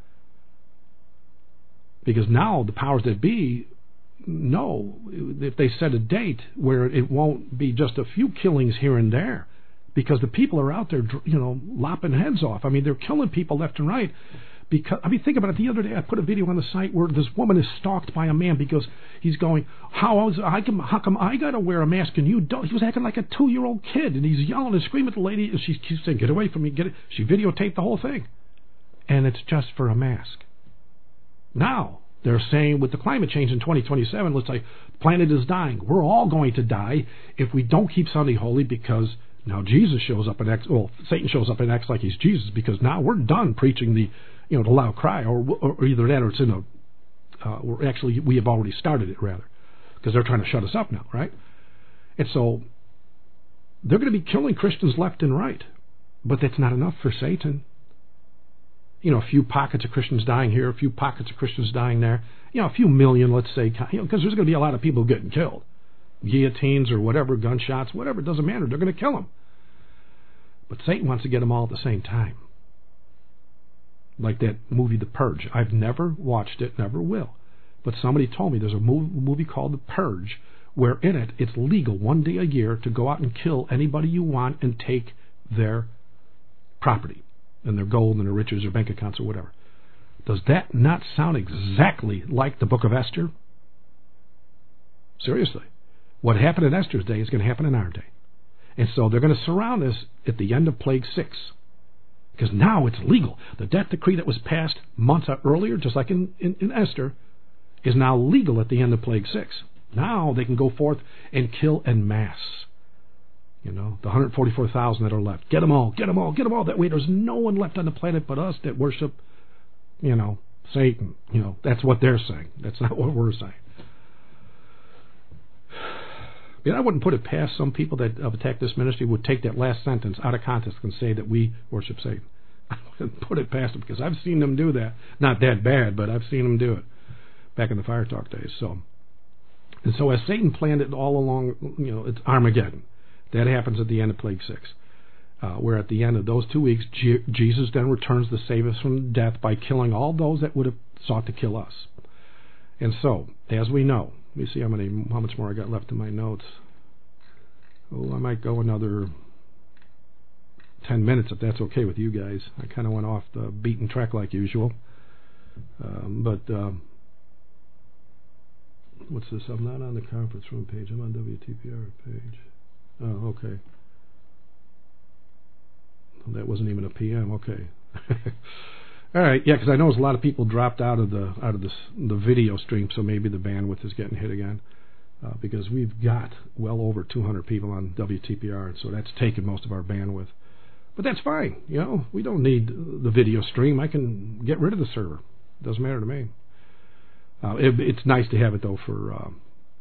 Because now the powers that be know, if they set a date where it won't be just a few killings here and there, because the people are out there, lopping heads off. I mean, they're killing people left and right. Because, think about it. The other day, I put a video on the site where this woman is stalked by a man because he's going, how come I got to wear a mask and you don't? He was acting like a 2-year-old kid, and he's yelling and screaming at the lady, and she keeps saying, get away from me, get it. She videotaped the whole thing. And it's just for a mask. Now, they're saying with the climate change in 2027, let's say, the planet is dying. We're all going to die if we don't keep Sunday holy because now Jesus shows up and acts, Satan shows up and acts like he's Jesus because now we're done preaching the loud cry, or either that or it's in or actually we have already started it, rather, because they're trying to shut us up now, right? And so they're going to be killing Christians left and right, but that's not enough for Satan. A few pockets of Christians dying here, a few pockets of Christians dying there, a few million, let's say, because there's going to be a lot of people getting killed. Guillotines or whatever, gunshots, whatever, it doesn't matter. They're going to kill them. But Satan wants to get them all at the same time. Like that movie, The Purge. I've never watched it, never will. But somebody told me there's a movie called The Purge, where in it, it's legal 1 day a year to go out and kill anybody you want and take their property and their gold and their riches or bank accounts or whatever. Does that not sound exactly like the book of Esther? Seriously. What happened in Esther's day is going to happen in our day. And so they're going to surround us at the end of Plague 6. Because now it's legal. The death decree that was passed months earlier, just like in Esther, is now legal at the end of Plague 6. Now they can go forth and kill en masse. The 144,000 that are left. Get them all, get them all, get them all. That way there's no one left on the planet but us that worship, Satan. That's what they're saying. That's not what we're saying. I wouldn't put it past some people that have attacked this ministry would take that last sentence out of context and say that we worship Satan. I wouldn't put it past them because I've seen them do that. Not that bad, but I've seen them do it back in the Fire Talk days. And so as Satan planned it all along, it's Armageddon. That happens at the end of Plague 6. Where at the end of those 2 weeks, Jesus then returns to save us from death by killing all those that would have sought to kill us. And so, as we know, let me see how much more I got left in my notes. I might go another 10 minutes if that's okay with you guys. I kind of went off the beaten track like usual. But what's this? I'm not on the conference room page. I'm on WTPR page. Oh, okay. Well, that wasn't even a PM. Okay. All right, yeah, because I know there's a lot of people dropped out of the video stream, so maybe the bandwidth is getting hit again. Because we've got well over 200 people on WTPR, and so that's taken most of our bandwidth. But that's fine, we don't need the video stream. I can get rid of the server. It doesn't matter to me. It's nice to have it though for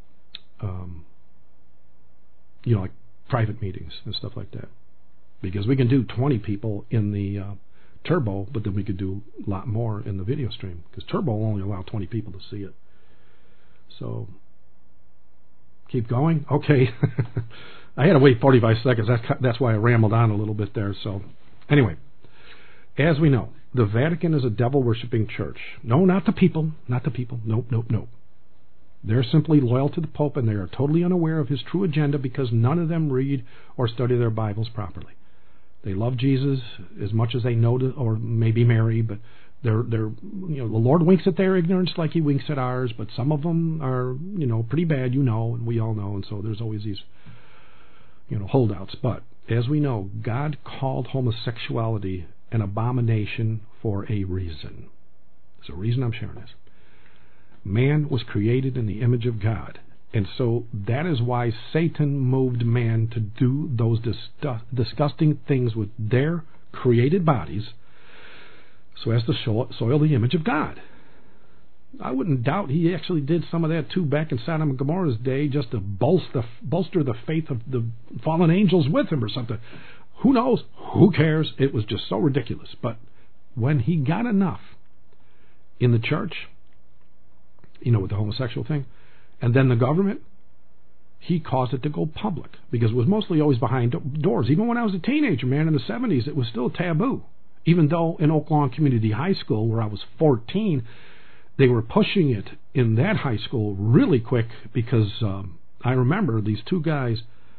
like private meetings and stuff like that, because we can do 20 people in the Turbo, but then we could do a lot more in the video stream, because Turbo will only allow 20 people to see it. So, keep going? Okay. I had to wait 45 seconds. That's why I rambled on a little bit there. So, anyway, as we know, the Vatican is a devil-worshipping church. No, not the people. Not the people. Nope. They're simply loyal to the Pope, and they are totally unaware of his true agenda because none of them read or study their Bibles properly. They love Jesus as much as they know or maybe Mary, but they're the Lord winks at their ignorance like he winks at ours, but some of them are, pretty bad, and we all know, and so there's always these, holdouts. But as we know, God called homosexuality an abomination for a reason. There's a reason I'm sharing this. Man was created in the image of God. And so that is why Satan moved man to do those disgusting things with their created bodies so as to soil the image of God. I wouldn't doubt he actually did some of that too back in Sodom and Gomorrah's day just to bolster the faith of the fallen angels with him or something. Who knows? Who cares? It was just so ridiculous. But when he got enough in the church, with the homosexual thing, and then the government, he caused it to go public, because it was mostly always behind doors. Even when I was a teenager, man, in the 70s, it was still taboo. Even though in Oak Lawn Community High School, where I was 14, they were pushing it in that high school really quick, because I remember these two guys.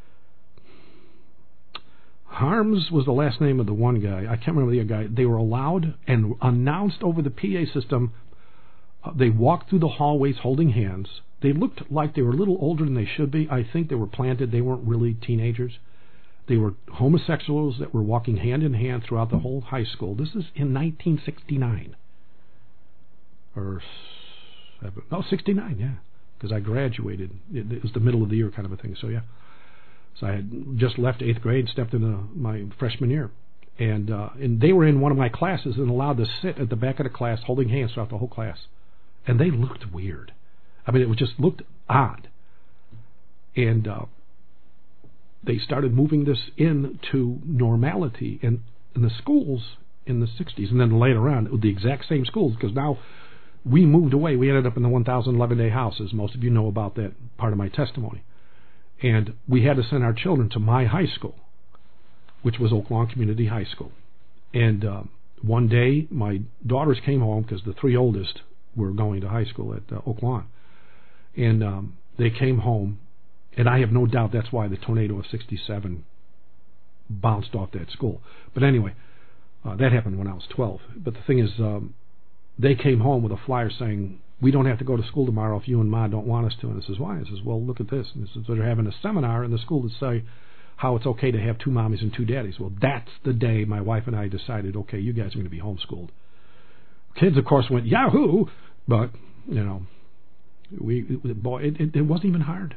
Harms was the last name of the one guy. I can't remember the other guy. They were allowed and announced over the PA system. They walked through the hallways holding hands. They looked like they were a little older than they should be. I think they were planted. They weren't really teenagers. They were homosexuals that were walking hand in hand throughout the whole high school. This is in 1969. Or 69, yeah. Because I graduated. It was the middle of the year kind of a thing, so yeah. So I had just left 8th grade and stepped into my freshman year. And they were in one of my classes and allowed to sit at the back of the class holding hands throughout the whole class. And they looked weird. I mean, it just looked odd. And they started moving this into normality in the schools in the 60s. And then later on, it was the exact same schools, because now we moved away. We ended up in the 1,011-day house, as most of you know about that part of my testimony. And we had to send our children to my high school, which was Oak Lawn Community High School. And one day, my daughters came home, because the three oldest were going to high school at Oak Lawn. And they came home, and I have no doubt that's why the tornado of 67 bounced off that school. But anyway, that happened when I was 12. But the thing is, they came home with a flyer saying, "We don't have to go to school tomorrow if you and Ma don't want us to." And I says, "Why?" I says, "Well, look at this." And this is, they're having a seminar in the school to say how it's okay to have two mommies and two daddies. Well, that's the day my wife and I decided, okay, you guys are going to be homeschooled. Kids, of course, went yahoo, but it wasn't even hard,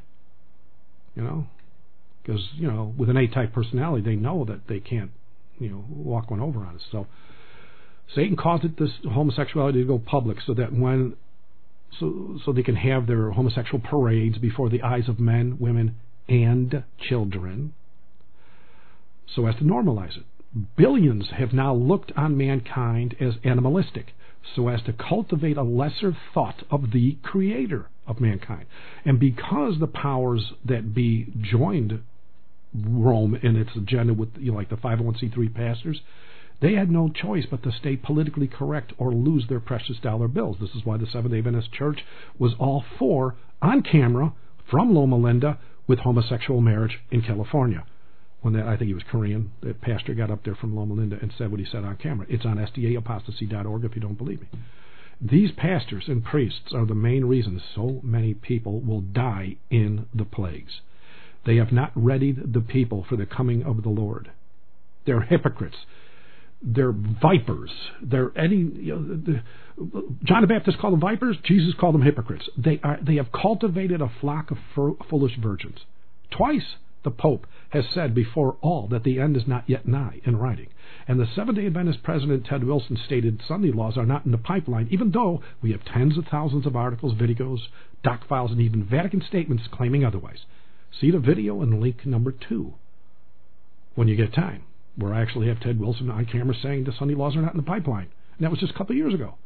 because with an A-type personality, they know that they can't walk one over on us. So Satan caused this homosexuality to go public, so that so they can have their homosexual parades before the eyes of men, women, and children, so as to normalize it. Billions have now looked on mankind as animalistic, so as to cultivate a lesser thought of the creator of mankind. And because the powers that be joined Rome in its agenda with like the 501c3 pastors, they had no choice but to stay politically correct or lose their precious dollar bills. This is why the Seventh-day Adventist Church was all for, on camera, from Loma Linda, with homosexual marriage in California. When I think he was Korean, the pastor got up there from Loma Linda and said what he said on camera. It's on sdaapostasy.org if you don't believe me. These pastors and priests are the main reason so many people will die in the plagues. They have not readied the people for the coming of the Lord. They're hypocrites. They're vipers. They're John the Baptist called them vipers. Jesus called them hypocrites. They have cultivated a flock of foolish virgins. Twice the Pope has said before all that the end is not yet nigh in writing. And the Seventh-day Adventist President Ted Wilson stated Sunday laws are not in the pipeline, even though we have tens of thousands of articles, videos, doc files, and even Vatican statements claiming otherwise. See the video in link number 2 when you get time, where I actually have Ted Wilson on camera saying the Sunday laws are not in the pipeline. And that was just a couple of years ago.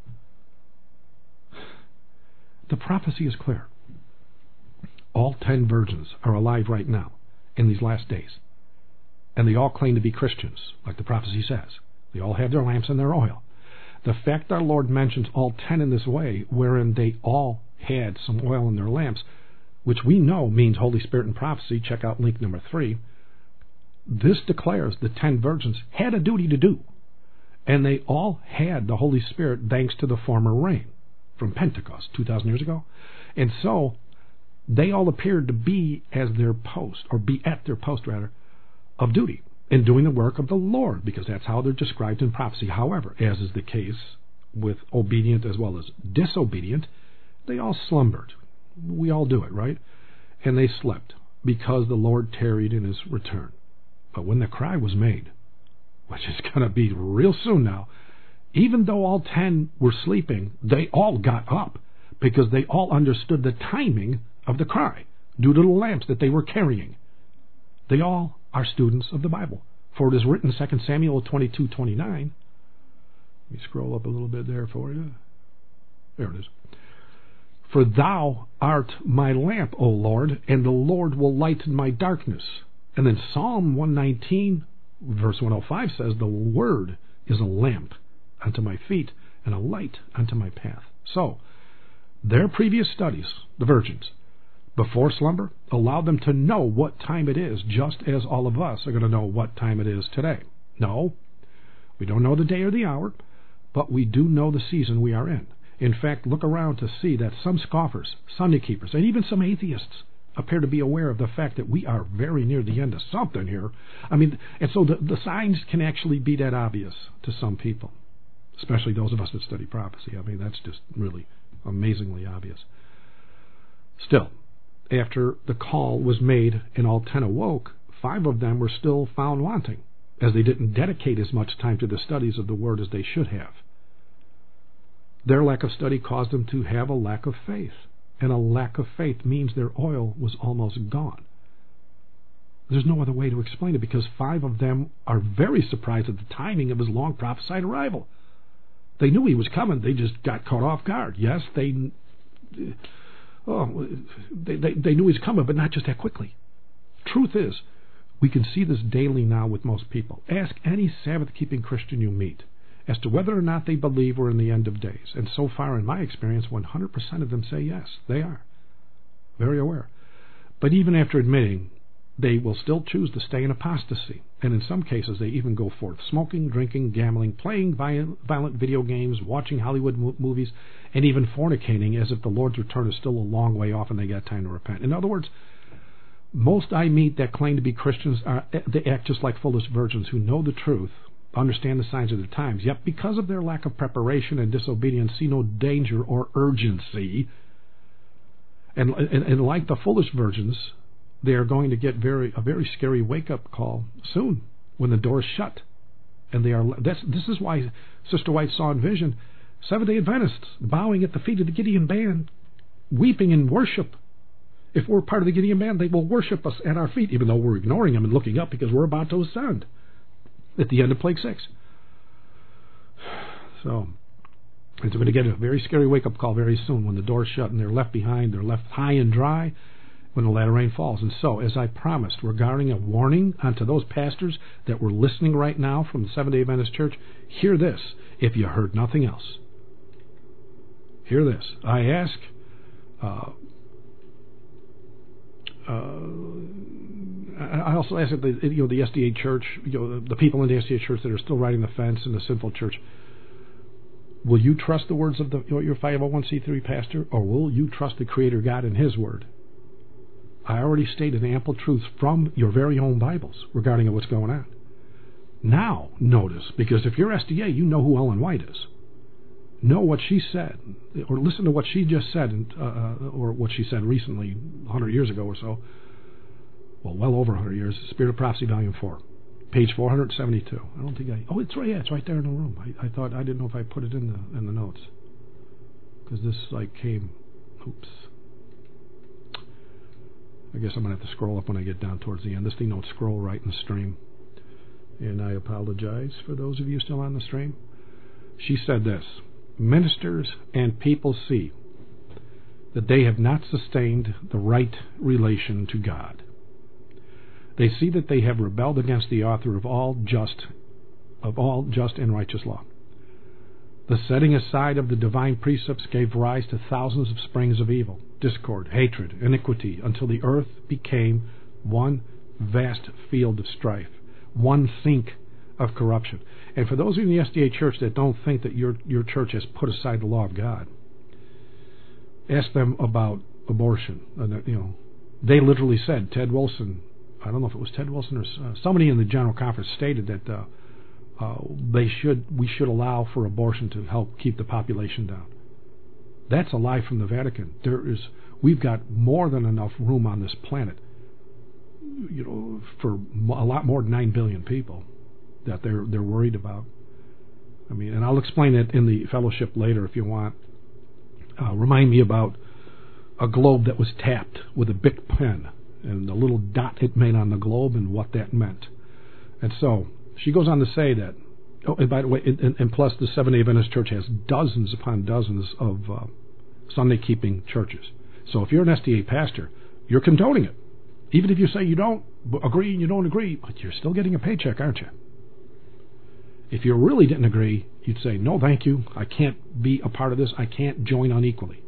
The prophecy is clear. All 10 virgins are alive right now in these last days. And they all claim to be Christians, like the prophecy says. They all have their lamps and their oil. The fact our Lord mentions all 10 in this way, wherein they all had some oil in their lamps, which we know means Holy Spirit and prophecy, check out link number 3, this declares the 10 virgins had a duty to do. And they all had the Holy Spirit thanks to the former rain from Pentecost 2,000 years ago. And so they all appeared to be as their post, or be at their post rather, of duty in doing the work of the Lord, because that's how they're described in prophecy. However, as is the case with obedient as well as disobedient, they all slumbered. We all do it, right? And they slept because the Lord tarried in his return. But when the cry was made, which is going to be real soon now, even though all 10 were sleeping, they all got up because they all understood the timing of the cry due to the lamps that they were carrying. They all are students of the Bible. For it is written, 2 Samuel 22:29. Let me scroll up a little bit there for you. There it is. For thou art my lamp, O Lord, and the Lord will lighten my darkness. And then Psalm 119, verse 105 says, the word is a lamp unto my feet and a light unto my path. So, their previous studies, the virgins, before slumber, allowed them to know what time it is, just as all of us are going to know what time it is today. No, we don't know the day or the hour, but we do know the season we are in. In fact, look around to see that some scoffers, Sunday keepers, and even some atheists appear to be aware of the fact that we are very near the end of something here. I mean, and so the signs can actually be that obvious to some people, especially those of us that study prophecy. I mean, that's just really amazingly obvious. Still, after the call was made and all 10 awoke, 5 of them were still found wanting, as they didn't dedicate as much time to the studies of the Word as they should have. Their lack of study caused them to have a lack of faith, and a lack of faith means their oil was almost gone. There's no other way to explain it, because 5 of them are very surprised at the timing of his long prophesied arrival. They knew he was coming, they just got caught off guard. Yes, they knew he was coming, but not just that quickly. Truth is, we can see this daily now with most people. Ask any Sabbath-keeping Christian you meet as to whether or not they believe we're in the end of days. And so far, in my experience, 100% of them say yes, they are. Very aware. But even after admitting, they will still choose to stay in apostasy. And in some cases, they even go forth smoking, drinking, gambling, playing violent video games, watching Hollywood movies, and even fornicating, as if the Lord's return is still a long way off and they got time to repent. In other words, most I meet that claim to be Christians, they act just like foolish virgins who know the truth, understand the signs of the times, yet because of their lack of preparation and disobedience, see no danger or urgency. And like the foolish virgins, they are going to get a very scary wake-up call soon when the door is shut. And this is why Sister White saw in vision Seventh-day Adventists bowing at the feet of the Gideon band, weeping in worship. If we're part of the Gideon band, they will worship us at our feet, even though we're ignoring them and looking up because we're about to ascend at the end of Plague 6. So, they're going to get a very scary wake-up call very soon when the door's shut and they're left behind, they're left high and dry when the latter rain falls. And so, as I promised, regarding a warning unto those pastors that were listening right now from the Seventh-day Adventist Church, hear this, if you heard nothing else. Hear this. I ask I also ask that the SDA Church, the people in the SDA Church that are still riding the fence in the sinful church, will you trust the words of your 501c3 pastor, or will you trust the Creator God and His Word? I already stated ample truths from your very own Bibles regarding what's going on. Now, notice, because if you're SDA, you know who Ellen White is. Know what she said, or listen to what she just said, or what she said recently, 100 years ago or so. Well over 100 years. Spirit of Prophecy, Volume 4, page 472. I don't think oh, it's right. Yeah, it's right there in the room. I thought, I didn't know if I put it in the notes, because this came. Oops. I guess I'm going to have to scroll up when I get down towards the end. This thing don't scroll right in the stream, and I apologize for those of you still on the stream. She said this: ministers and people see that they have not sustained the right relation to God. They see that they have rebelled against the author of all just and righteous law. The setting aside of the divine precepts gave rise to thousands of springs of evil, discord, hatred, iniquity, until the earth became one vast field of strife, one sink of corruption. And for those of you in the SDA Church that don't think that your church has put aside the law of God, ask them about abortion. They literally said, Ted Wilson, I don't know if it was Ted Wilson or somebody in the General Conference stated that we should allow for abortion to help keep the population down. That's a lie from the Vatican. We've got more than enough room on this planet, for a lot more than 9 billion people that they're worried about. I mean, and I'll explain it in the fellowship later if you want. Remind me about a globe that was tapped with a Bic pen and the little dot it made on the globe and what that meant. And so she goes on to say that, oh, and by the way, and plus the Seventh-day Adventist Church has dozens upon dozens of Sunday-keeping churches. So if you're an SDA pastor, you're condoning it. Even if you say you don't agree and you don't agree, but you're still getting a paycheck, aren't you? If you really didn't agree, you'd say, no, thank you. I can't be a part of this. I can't join unequally.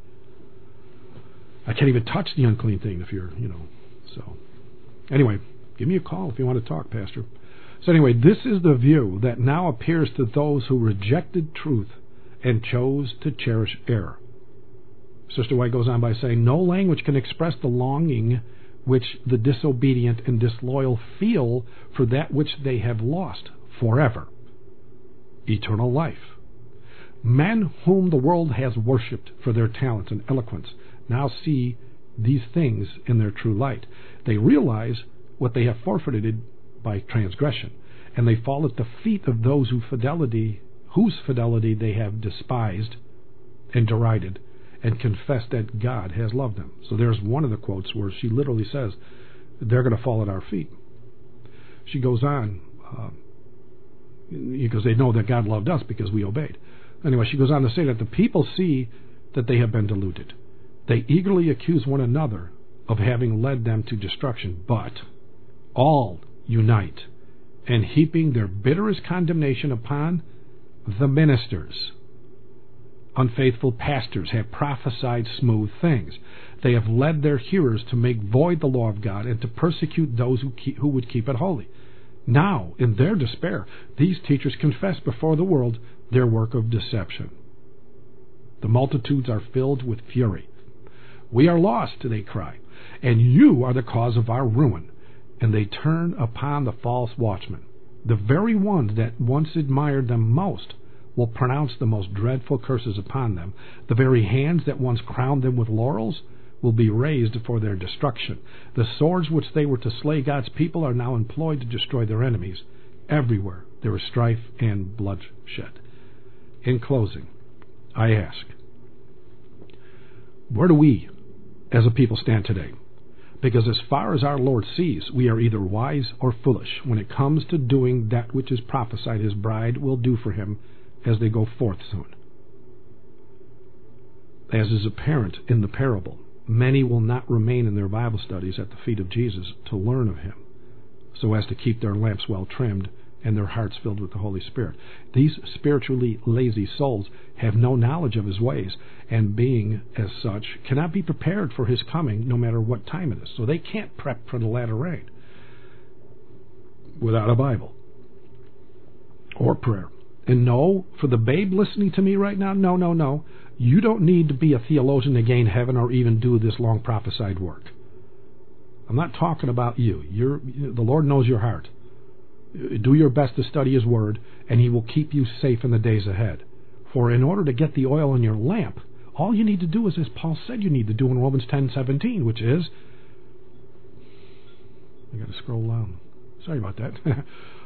I can't even touch the unclean thing if you're, So, anyway, give me a call if you want to talk, Pastor. So anyway, this is the view that now appears to those who rejected truth and chose to cherish error. Sister White goes on by saying, no language can express the longing which the disobedient and disloyal feel for that which they have lost forever. Eternal life. Men whom the world has worshipped for their talents and eloquence now see these things in their true light. They realize what they have forfeited by transgression, and they fall at the feet of those whose fidelity they have despised and derided, and confess that God has loved them. So there's one of the quotes where she literally says, they're going to fall at our feet. She goes on, because they know that God loved us because we obeyed. Anyway, she goes on to say that the people see that they have been deluded. They eagerly accuse one another of having led them to destruction, but all unite in heaping their bitterest condemnation upon the ministers. Unfaithful pastors have prophesied smooth things. They have led their hearers to make void the law of God and to persecute those who would keep it holy. Now, in their despair, these teachers confess before the world their work of deception. The multitudes are filled with fury. We are lost, they cry, and you are the cause of our ruin. And they turn upon the false watchmen. The very ones that once admired them most will pronounce the most dreadful curses upon them. The very hands that once crowned them with laurels will be raised for their destruction. The swords which they were to slay God's people are now employed to destroy their enemies. Everywhere there is strife and bloodshed. In closing, I ask, where do we as a people stand today? Because as far as our Lord sees, we are either wise or foolish when it comes to doing that which is prophesied his bride will do for him as they go forth soon. As is apparent in the parable, many will not remain in their Bible studies at the feet of Jesus to learn of him, so as to keep their lamps well trimmed and their hearts filled with the Holy Spirit. These spiritually lazy souls have no knowledge of his ways, and being as such, cannot be prepared for his coming no matter what time it is. So they can't prep for the latter rain without a Bible or prayer. And no, for the babe listening to me right now, no. You don't need to be a theologian to gain heaven or even do this long prophesied work. I'm not talking about you. The Lord knows your heart. Do your best to study his word, and he will keep you safe in the days ahead. For in order to get the oil in your lamp, all you need to do is, as Paul said you need to do in Romans 10:17, which is, I got to scroll down. Sorry about that.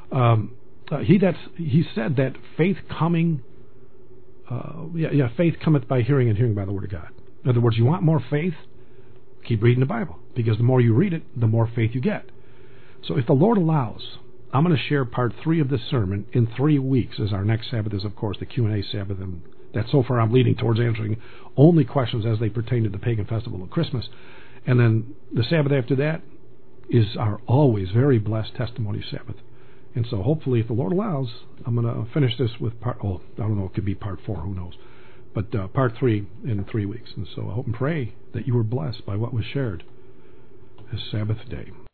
He said that faith coming, faith cometh by hearing, and hearing by the word of God. In other words, you want more faith? Keep reading the Bible, because the more you read it, the more faith you get. So if the Lord allows, I'm going to share part 3 of this sermon in 3 weeks, as our next Sabbath is, of course, the Q&A Sabbath, and that so far I'm leading towards answering only questions as they pertain to the pagan festival of Christmas. And then the Sabbath after that is our always very blessed testimony Sabbath. And so hopefully, if the Lord allows, I'm going to finish this with I don't know, it could be part 4, who knows. But part 3 in 3 weeks. And so I hope and pray that you were blessed by what was shared this Sabbath day.